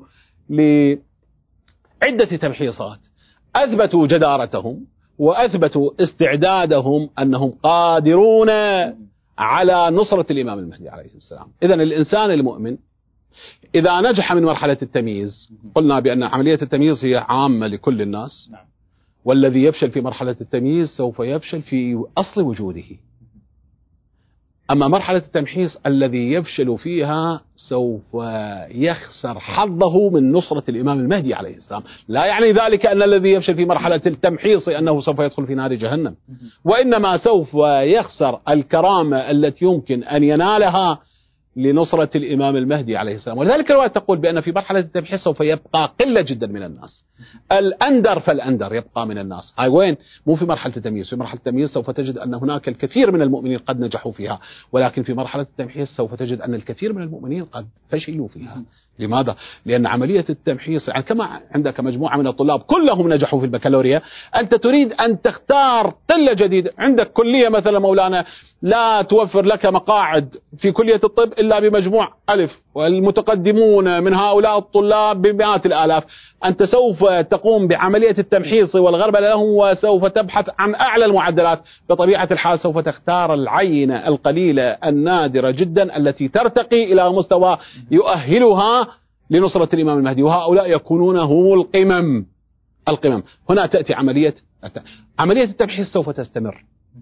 لعدة تمحيصات، أثبتوا جدارتهم وأثبتوا استعدادهم أنهم قادرون على نصرة الإمام المهدي عليه السلام. إذن الإنسان المؤمن إذا نجح من مرحلة التمييز، قلنا بأن عملية التمييز هي عامة لكل الناس، والذي يفشل في مرحلة التمييز سوف يفشل في أصل وجوده. أما مرحلة التمحيص الذي يفشل فيها سوف يخسر حظه من نصرة الإمام المهدي عليه السلام. لا يعني ذلك أن الذي يفشل في مرحلة التمحيص أنه سوف يدخل في نار جهنم، وإنما سوف يخسر الكرامة التي يمكن أن ينالها لنصرة الإمام المهدي عليه السلام. ولذلك الرواية تقول بأن في مرحلة التمحيص سوف يبقى قلة جدا من الناس، الأندر فالأندر يبقى من الناس. هاي وين؟ مو في مرحلة التمييز. في مرحلة التمييز سوف تجد أن هناك الكثير من المؤمنين قد نجحوا فيها، ولكن في مرحلة التمحيص سوف تجد أن الكثير من المؤمنين قد فشلوا فيها. لماذا؟ لأن عملية التمحيص، يعني كما عندك مجموعة من الطلاب كلهم نجحوا في البكالوريا، أنت تريد أن تختار قلة جديدة. عندك كلية مثلا مولانا لا توفر لك مقاعد في كلية الطب إلا بمجموع ألف، والمتقدمون من هؤلاء الطلاب بمئات الآلاف. أنت سوف تقوم بعملية التمحيص والغربلة لهم، وسوف تبحث عن أعلى المعدلات. بطبيعة الحال سوف تختار العينة القليلة النادرة جدا التي ترتقي إلى مستوى يؤهلها لنصرة الإمام المهدي، وهؤلاء يكونون هم القمم. هنا تأتي عملية التمحيص سوف تستمر،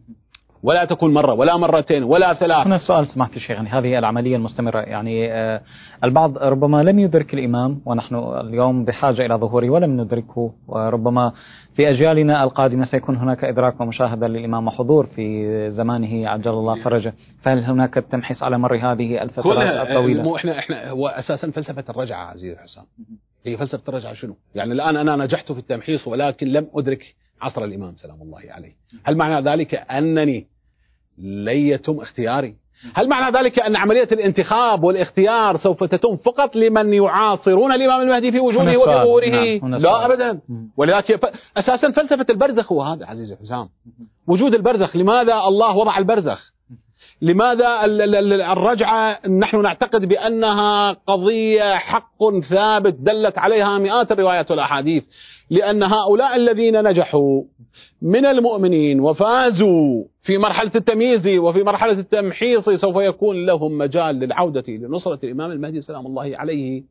ولا تكون مرة ولا مرتين ولا ثلاث. هنا السؤال سمحت الشيخ، يعني هذه العملية المستمرة، يعني البعض ربما لم يدرك الإمام ونحن اليوم بحاجة إلى ظهوره ولم ندركه، وربما في أجيالنا القادمة سيكون هناك إدراك ومشاهدة للإمام وحضور في زمانه عجل الله فرجه. فهل هناك التمحيص على مر هذه الفترات الطويلة؟ احنا هو أساسا فلسفة الرجعة عزيزي حسام. هي فلسفة الرجعة شنو؟ يعني الآن أنا نجحت في التمحيص ولكن لم أدرك عصر الإمام سلام الله عليه. هل معنى ذلك أنني لن يتم اختياري؟ هل معنى ذلك أن عملية الانتخاب والاختيار سوف تتم فقط لمن يعاصرون الإمام المهدي في وجوده وظهوره؟ لا أبدا. ولذلك أساسا فلسفة البرزخ هو هذا عزيزي حسام، وجود البرزخ. لماذا الله وضع البرزخ؟ لماذا الرجعة نحن نعتقد بأنها قضية حق ثابت دلت عليها مئات الروايات والأحاديث؟ لأن هؤلاء الذين نجحوا من المؤمنين وفازوا في مرحلة التمييز وفي مرحلة التمحيص سوف يكون لهم مجال للعودة لنصرة الإمام المهدي سلام الله عليه،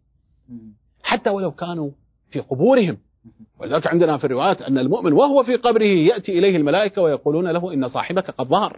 حتى ولو كانوا في قبورهم. ولذلك عندنا في الروايات أن المؤمن وهو في قبره يأتي إليه الملائكة ويقولون له إن صاحبك قد ظهر.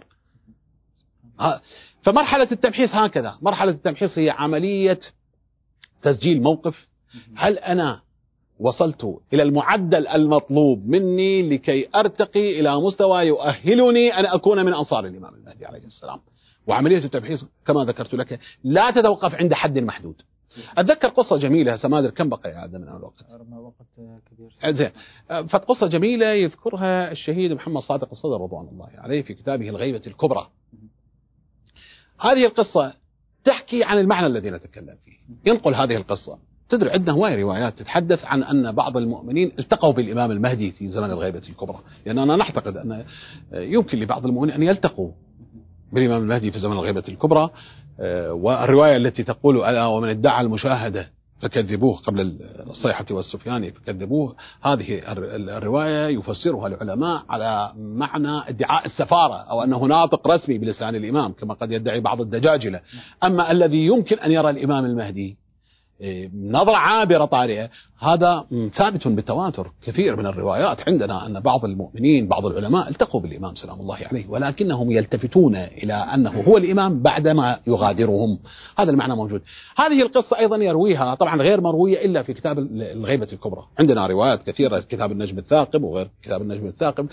فمرحلة التمحيص هكذا، مرحلة التمحيص هي عملية تسجيل موقف. هل أنا وصلت إلى المعدل المطلوب مني لكي أرتقي إلى مستوى يؤهلني أن أكون من أنصار الإمام المهدي عليه السلام؟ وعملية التمحيص كما ذكرت لك لا تتوقف عند حد محدود. أتذكر قصة جميلة، سمادر كم بقي عندنا من الوقت؟ وقت كبير. زين. فقصة جميلة يذكرها الشهيد محمد صادق الصدر رضوان الله عليه في كتابه الغيبة الكبرى. هذه القصة تحكي عن المعنى الذي نتكلم فيه. ينقل هذه القصة. تدري عندنا هواي روايات تتحدث عن أن بعض المؤمنين التقوا بالإمام المهدي في زمن الغيبة الكبرى، لأننا يعني نعتقد أن يمكن لبعض المؤمنين أن يلتقوا بالإمام المهدي في زمن الغيبة الكبرى. والرواية التي تقول ألا ومن ادعى المشاهدة فكذبوه قبل الصيحة والسفياني فكذبوه. هذه الرواية يفسرها العلماء على معنى ادعاء السفارة أو أنه ناطق رسمي بلسان الإمام كما قد يدعي بعض الدجاجلة. أما الذي يمكن أن يرى الإمام المهدي نظرة عابرة طارئة هذا ثابت بالتواتر. كثير من الروايات عندنا أن بعض المؤمنين بعض العلماء التقوا بالإمام سلام الله عليه ولكنهم يلتفتون إلى أنه هو الإمام بعدما يغادرهم. هذا المعنى موجود. هذه القصة أيضا يرويها طبعا غير مروية إلا في كتاب الغيبة الكبرى. عندنا روايات كثيرة كتاب النجم الثاقب وغير كتاب النجم الثاقب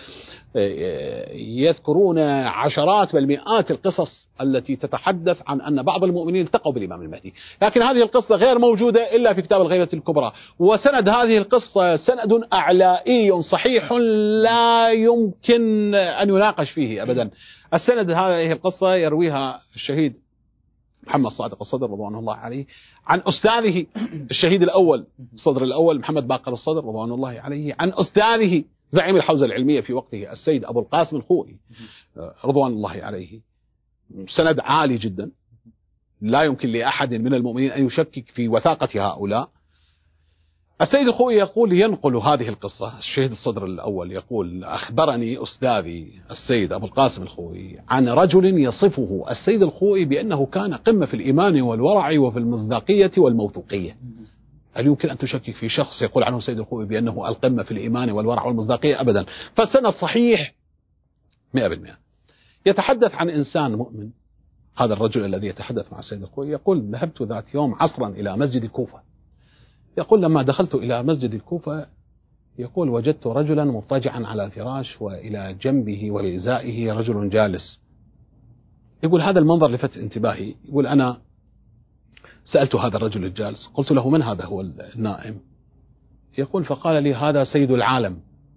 يذكرون عشرات بل مئات القصص التي تتحدث عن أن بعض المؤمنين التقوا بالإمام المهدي. لكن هذه القصة غير موجودة إلا في كتاب الغيبة الكبرى. وسند هذه القصة سند أعلائي صحيح لا يمكن أن يناقش فيه أبدا. السند هذه القصة يرويها الشهيد محمد صادق الصدر رضوان الله عليه عن أستاذه الشهيد الأول الصدر الأول محمد باقر الصدر رضوان الله عليه عن أستاذه زعيم الحوزة العلمية في وقته السيد أبو القاسم الخوئي رضوان الله عليه. سند عالي جدا لا يمكن لأحد من المؤمنين أن يشكك في وثاقة هؤلاء. السيد الخوئي يقول ينقل هذه القصة الشهيد الصدر الأول يقول أخبرني أستاذي السيد أبو القاسم الخوئي عن رجل يصفه السيد الخوئي بأنه كان قمة في الإيمان والورع وفي المصداقية والموثوقية. هل يمكن أن تشكك في شخص يقول عنه السيد الخوئي بأنه القمة في الإيمان والورع والمصداقية؟ أبدا. فالسند صحيح 100%. يتحدث عن إنسان مؤمن. هذا الرجل الذي يتحدث مع السيد الخوئي يقول ذهبت ذات يوم عصرا إلى مسجد الكوفة. يقول لما دخلت إلى مسجد الكوفة يقول وجدت رجلا مضطجعا على فراش وإلى جنبه ولإزائه رجل جالس. يقول هذا المنظر لفت انتباهي. يقول أنا سألت هذا الرجل الجالس قلت له من هذا هو النائم؟ يقول فقال لي هذا سيد العالم.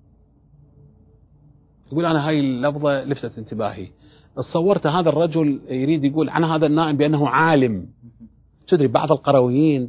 يقول أنا هاي اللفظة لفتت انتباهي. تصورت هذا الرجل يريد يقول عن هذا النائم بأنه عالم. تدري بعض القرويين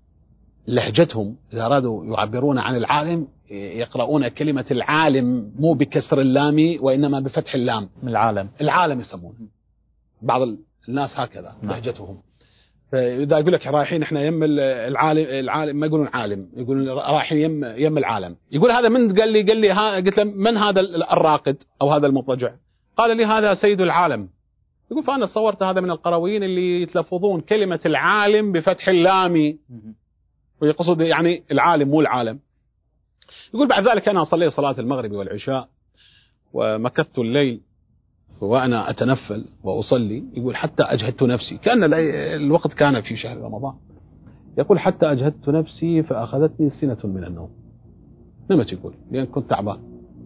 لهجتهم إذا أرادوا يعبرون عن العالم يقرؤون كلمة العالم مو بكسر اللام وإنما بفتح اللام. العالم يسمون بعض الناس هكذا لهجتهم. فإذا يقول لك رايحين إحنا يم العالم ما يقولون عالم يقولون رايحين يم العالم. يقول هذا من قال لي قلت له من هذا الراقد أو هذا المضطجع؟ قال لي هذا سيد العالم. يقول فأنا صورت هذا من القرويين اللي يتلفظون كلمة العالم بفتح اللام ويقصد يعني العالم مو العالم. يقول بعد ذلك أنا صليت صلاة المغرب والعشاء ومكثت الليل وأنا أتنفل وأصلي. يقول حتى أجهدت نفسي كأن الوقت كان في شهر رمضان. يقول حتى أجهدت نفسي فأخذتني سنة من النوم. نمت يقول لأن كنت تعبان.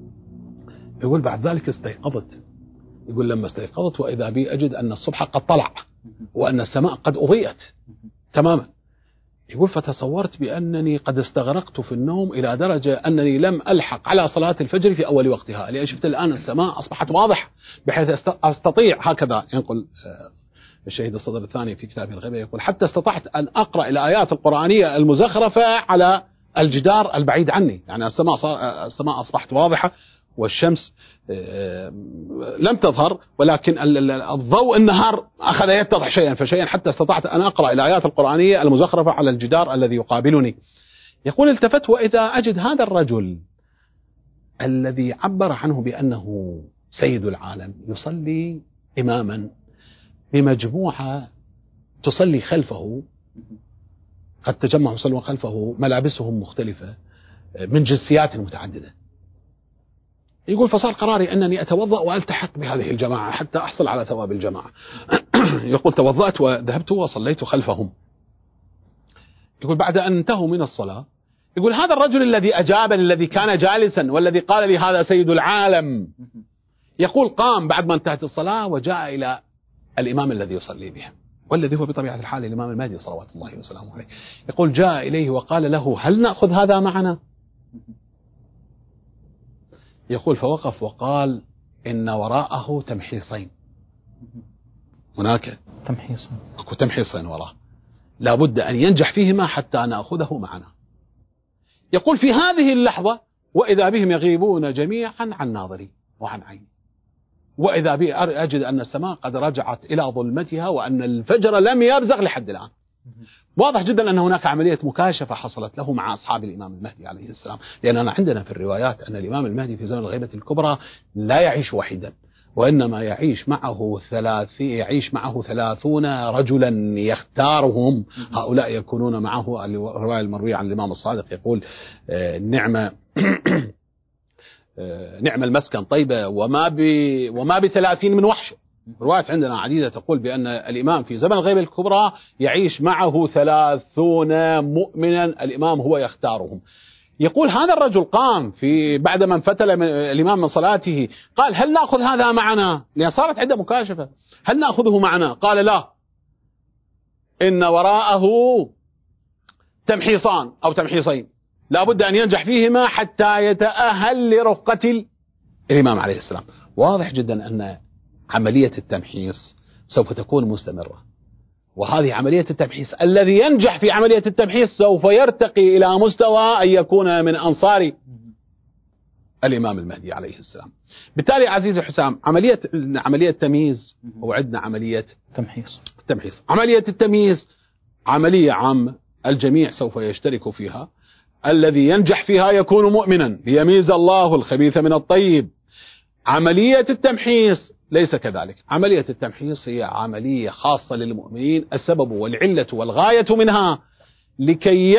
يقول بعد ذلك استيقظت. يقول لما استيقظت وإذا بي أجد أن الصبح قد طلع وأن السماء قد أضيئت تماما. يقول فتصورت بأنني قد استغرقت في النوم إلى درجة أنني لم ألحق على صلاة الفجر في أول وقتها لأن شفت الآن السماء أصبحت واضحة بحيث أستطيع هكذا ينقل الشهيد الصدر الثاني في كتابه الغيبة يقول حتى استطعت أن أقرأ الآيات القرآنية المزخرفة على الجدار البعيد عني. يعني السماء أصبحت واضحة والشمس لم تظهر ولكن الضوء النهار أخذ يتضح شيئا فشيئا حتى استطعت أن أقرأ الآيات القرآنية المزخرفة على الجدار الذي يقابلني. يقول التفت وإذا أجد هذا الرجل الذي عبر عنه بأنه سيد العالم يصلي إماما بمجموعة تصلي خلفه قد تجمعوا يصلون خلفه ملابسهم مختلفة من جنسيات متعددة. يقول فصار قراري أنني أتوضأ وألتحق بهذه الجماعة حتى أحصل على ثواب الجماعة. يقول توضأت وذهبت وصليت خلفهم. يقول بعد أن انتهوا من الصلاة يقول هذا الرجل الذي أجاب الذي كان جالسا والذي قال لي هذا سيد العالم يقول قام بعد ما انتهت الصلاة وجاء إلى الإمام الذي يصلي بهم والذي هو بطبيعة الحال الإمام المهدي صلوات الله وسلامه عليه. يقول جاء إليه وقال له هل نأخذ هذا معنا؟ يقول فوقف وقال إن وراءه تمحيصين. هناك تمحيصين وراه لا بد أن ينجح فيهما حتى نأخذه معنا. يقول في هذه اللحظة وإذا بهم يغيبون جميعا عن ناظري وعن عيني وإذا بي أجد أن السماء قد رجعت إلى ظلمتها وأن الفجر لم يرزق لحد الآن. واضح جدا أن هناك عملية مكاشفة حصلت له مع أصحاب الإمام المهدي عليه السلام، لأننا عندنا في الروايات أن الإمام المهدي في زمن الغيبة الكبرى لا يعيش وحيدا، وإنما يعيش معه 30 رجلا يختارهم، هؤلاء يكونون معه. الرواية المروية عن الإمام الصادق يقول نعم المسكن طيبة وما ب30 من وحش. روايات عندنا عديدة تقول بأن الإمام في زمن الغيبة الكبرى يعيش معه 30 مؤمنا الإمام هو يختارهم. يقول هذا الرجل قام بعد ما انفتل الإمام من صلاته، قال هل نأخذ هذا معنا؟ لأن صارت عنده مكاشفة، هل نأخذه معنا؟ قال لا، إن وراءه تمحيصان أو تمحيصين لا بد أن ينجح فيهما حتى يتأهل لرفقة الإمام عليه السلام. واضح جدا أن عملية التمحيص سوف تكون مستمرة، وهذه عملية التمحيص الذي ينجح في عملية التمحيص سوف يرتقي إلى مستوى أن يكون من أنصار الإمام المهدي عليه السلام. بالتالي عزيزي حسام عملية تمييز، وعندنا عملية تمحيص. عملية التمييز عملية عامة الجميع سوف يشترك فيها، الذي ينجح فيها يكون مؤمنا ليميز الله الخبيث من الطيب. عملية التمحيص ليس كذلك، عملية التمحيص هي عملية خاصة للمؤمنين، السبب والعلة والغاية منها لكي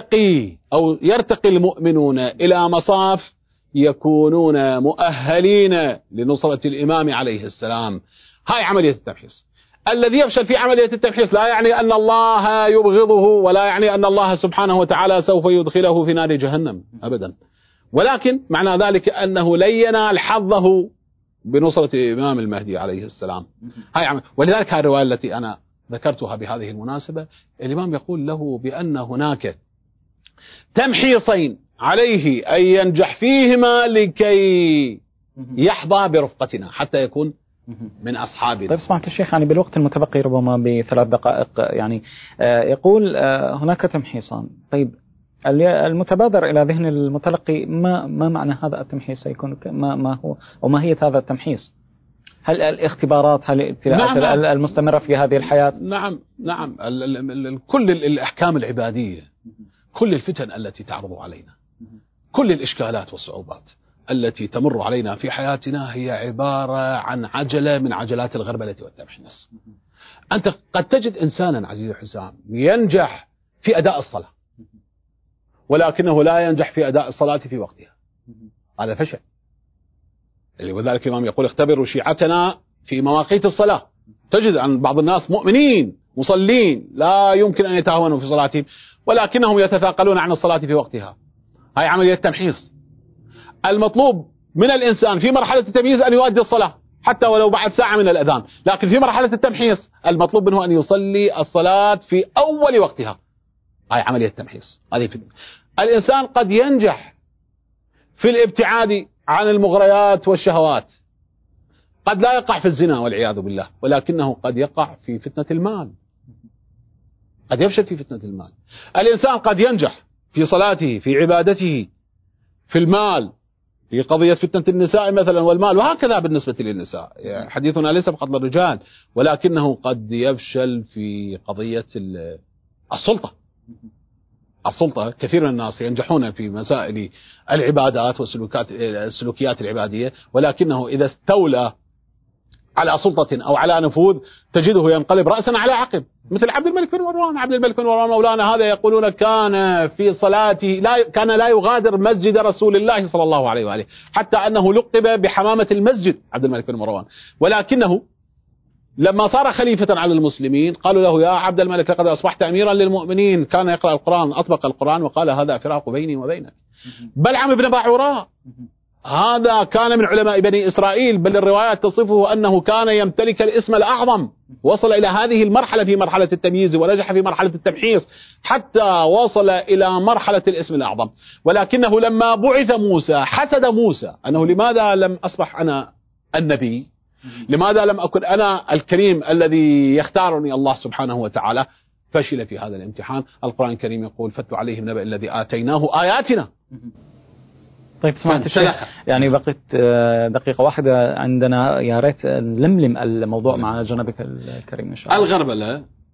يرتقي المؤمنون إلى مصاف يكونون مؤهلين لنصرة الإمام عليه السلام. هاي عملية التمحيص. الذي يفشل في عملية التمحيص لا يعني أن الله يبغضه، ولا يعني أن الله سبحانه وتعالى سوف يدخله في نار جهنم أبدا، ولكن معنى ذلك أنه لن ينال حظه بنصرة الإمام المهدي عليه السلام. ولذلك هذه الرواية التي أنا ذكرتها بهذه المناسبة، الإمام يقول له بأن هناك تمحيصين عليه أن ينجح فيهما لكي يحظى برفقتنا حتى يكون من أصحابنا. طيب سمعت الشيخ، يعني بالوقت المتبقي ربما ب3 دقائق، يعني يقول هناك تمحيصان. طيب المتبادر إلى ذهن المتلقي ما معنى هذا التمحيص؟ سيكون ما هو وما هي هذا التمحيص؟ هل الاختبارات، هل الابتلاءات نعم. المستمرة في هذه الحياة؟ نعم كل الأحكام العبادية، كل الفتن التي تعرض علينا، كل الإشكالات والصعوبات التي تمر علينا في حياتنا هي عبارة عن عجلة من عجلات الغربلة والتمحيص. أنت قد تجد إنسانا عزيزي حسام ينجح في أداء الصلاة، ولكنه لا ينجح في أداء الصلاة في وقتها، هذا فشل. وذلك الإمام يقول اختبروا شيعتنا في مواقيت الصلاة. تجد عن بعض الناس مؤمنين مصلين لا يمكن أن يتهاونوا في صلاتهم، ولكنهم يتثاقلون عن الصلاة في وقتها. هاي عملية تمحيص. المطلوب من الإنسان في مرحلة التمييز أن يؤدي الصلاة حتى ولو بعد ساعة من الأذان، لكن في مرحلة التمحيص المطلوب منه أن يصلي الصلاة في أول وقتها. هاي عملية تمحيص. هذه فتنة. الإنسان قد ينجح في الابتعاد عن المغريات والشهوات، قد لا يقع في الزنا والعياذ بالله، ولكنه قد يقع في فتنة المال، قد يفشل في فتنة المال. الإنسان قد ينجح في صلاته، في عبادته، في المال، في قضية فتنة النساء مثلا والمال، وهكذا بالنسبة للنساء. حديثنا ليس فقط للرجال، ولكنه قد يفشل في قضية السلطة. كثير من الناس ينجحون في مسائل العبادات والسلوكيات العبادية، ولكنه إذا استولى على سلطة أو على نفوذ تجده ينقلب رأسا على عقب، مثل عبد الملك بن مروان مولانا هذا. يقولون كان في صلاته كان لا يغادر مسجد رسول الله صلى الله عليه وآله، حتى أنه لقب بحمامة المسجد عبد الملك بن مروان. ولكنه لما صار خليفة على المسلمين قالوا له يا عبد الملك لقد أصبحت أميرا للمؤمنين، كان يقرأ القرآن، أطبق القرآن وقال هذا فراق بيني وبينك. بلعم بن باعوراء هذا كان من علماء بني إسرائيل، بل الروايات تصفه أنه كان يمتلك الاسم الأعظم، وصل إلى هذه المرحلة في مرحلة التمييز، ونجح في مرحلة التمحيص حتى وصل إلى مرحلة الاسم الأعظم. ولكنه لما بعث موسى حسد موسى أنه لماذا لم أصبح أنا النبي، لماذا لم أكن أنا الكريم الذي يختارني الله سبحانه وتعالى. فشل في هذا الامتحان. القرآن الكريم يقول فاتلو عليهم نبأ الذي آتيناه آياتنا. طيب سمعت الشيخ، يعني بقيت دقيقة واحدة عندنا، يا ريت نلملم الموضوع مع جنبك الكريم إن شاء الله.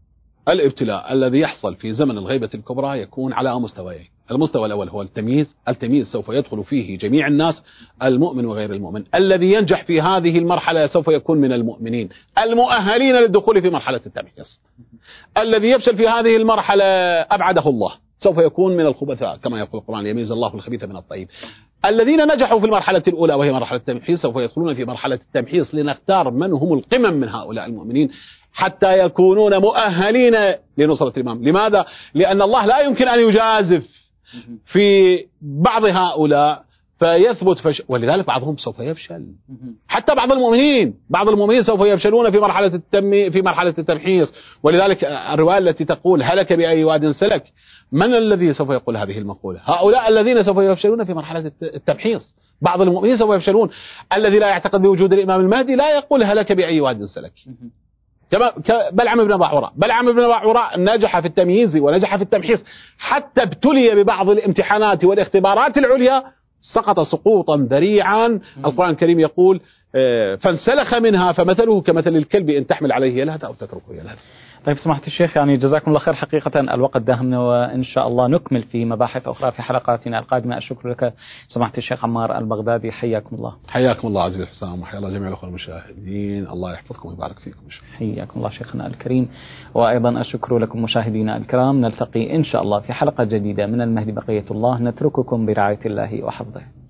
الابتلاء الذي يحصل في زمن الغيبة الكبرى يكون على مستويين. المستوى الأول هو التمييز سوف يدخل فيه جميع الناس، المؤمن وغير المؤمن. الذي ينجح في هذه المرحلة سوف يكون من المؤمنين المؤهلين للدخول في مرحلة التمحيص. الذي يفشل في هذه المرحلة أبعده الله، سوف يكون من الخبثاء كما يقول القرآن: يميز الله الخبيث من الطيب. الذين نجحوا في المرحلة الأولى وهي مرحلة التمحيص سوف يدخلون في مرحلة التمحيص لنختار من هم القمم من هؤلاء المؤمنين حتى يكونون مؤهلين لنصرة الإمام. لماذا؟ لأن الله لا يمكن أن يجازف في بعض هؤلاء فيثبت ولذلك بعضهم سوف يفشل. حتى بعض المؤمنين سوف يفشلون في مرحلة التمحيص. ولذلك الرواية التي تقول هلك بأي واد سلك، من الذي سوف يقول هذه المقولة؟ هؤلاء الذين سوف يفشلون في مرحلة التمحيص. بعض المؤمنين سوف يفشلون. الذي لا يعتقد بوجود الإمام المهدي لا يقول هلك بأي واد سلك. بلعم بن باعوراء نجح في التمييز ونجح في التمحيص، حتى ابتلي ببعض الامتحانات والاختبارات العليا سقط سقوطا ذريعا. القرآن الكريم يقول: فانسلخ منها فمثله كمثل الكلب إن تحمل عليه يلهث أو تتركه يلهث. طيب سماحة الشيخ، يعني جزاكم الله خير. حقيقة الوقت داهمنا، وإن شاء الله نكمل في مباحث أخرى في حلقاتنا القادمة. الشكر لك سماحة الشيخ عمار البغدادي، حياكم الله. حياكم الله عزيزي حسام، وحيا الله جميع الأخوة المشاهدين، الله يحفظكم ويبارك فيكم. حياكم الله شيخنا الكريم، وأيضا الشكر لكم مشاهدينا الكرام. نلتقي إن شاء الله في حلقة جديدة من المهدي بقية الله، نترككم برعاية الله وحفظه.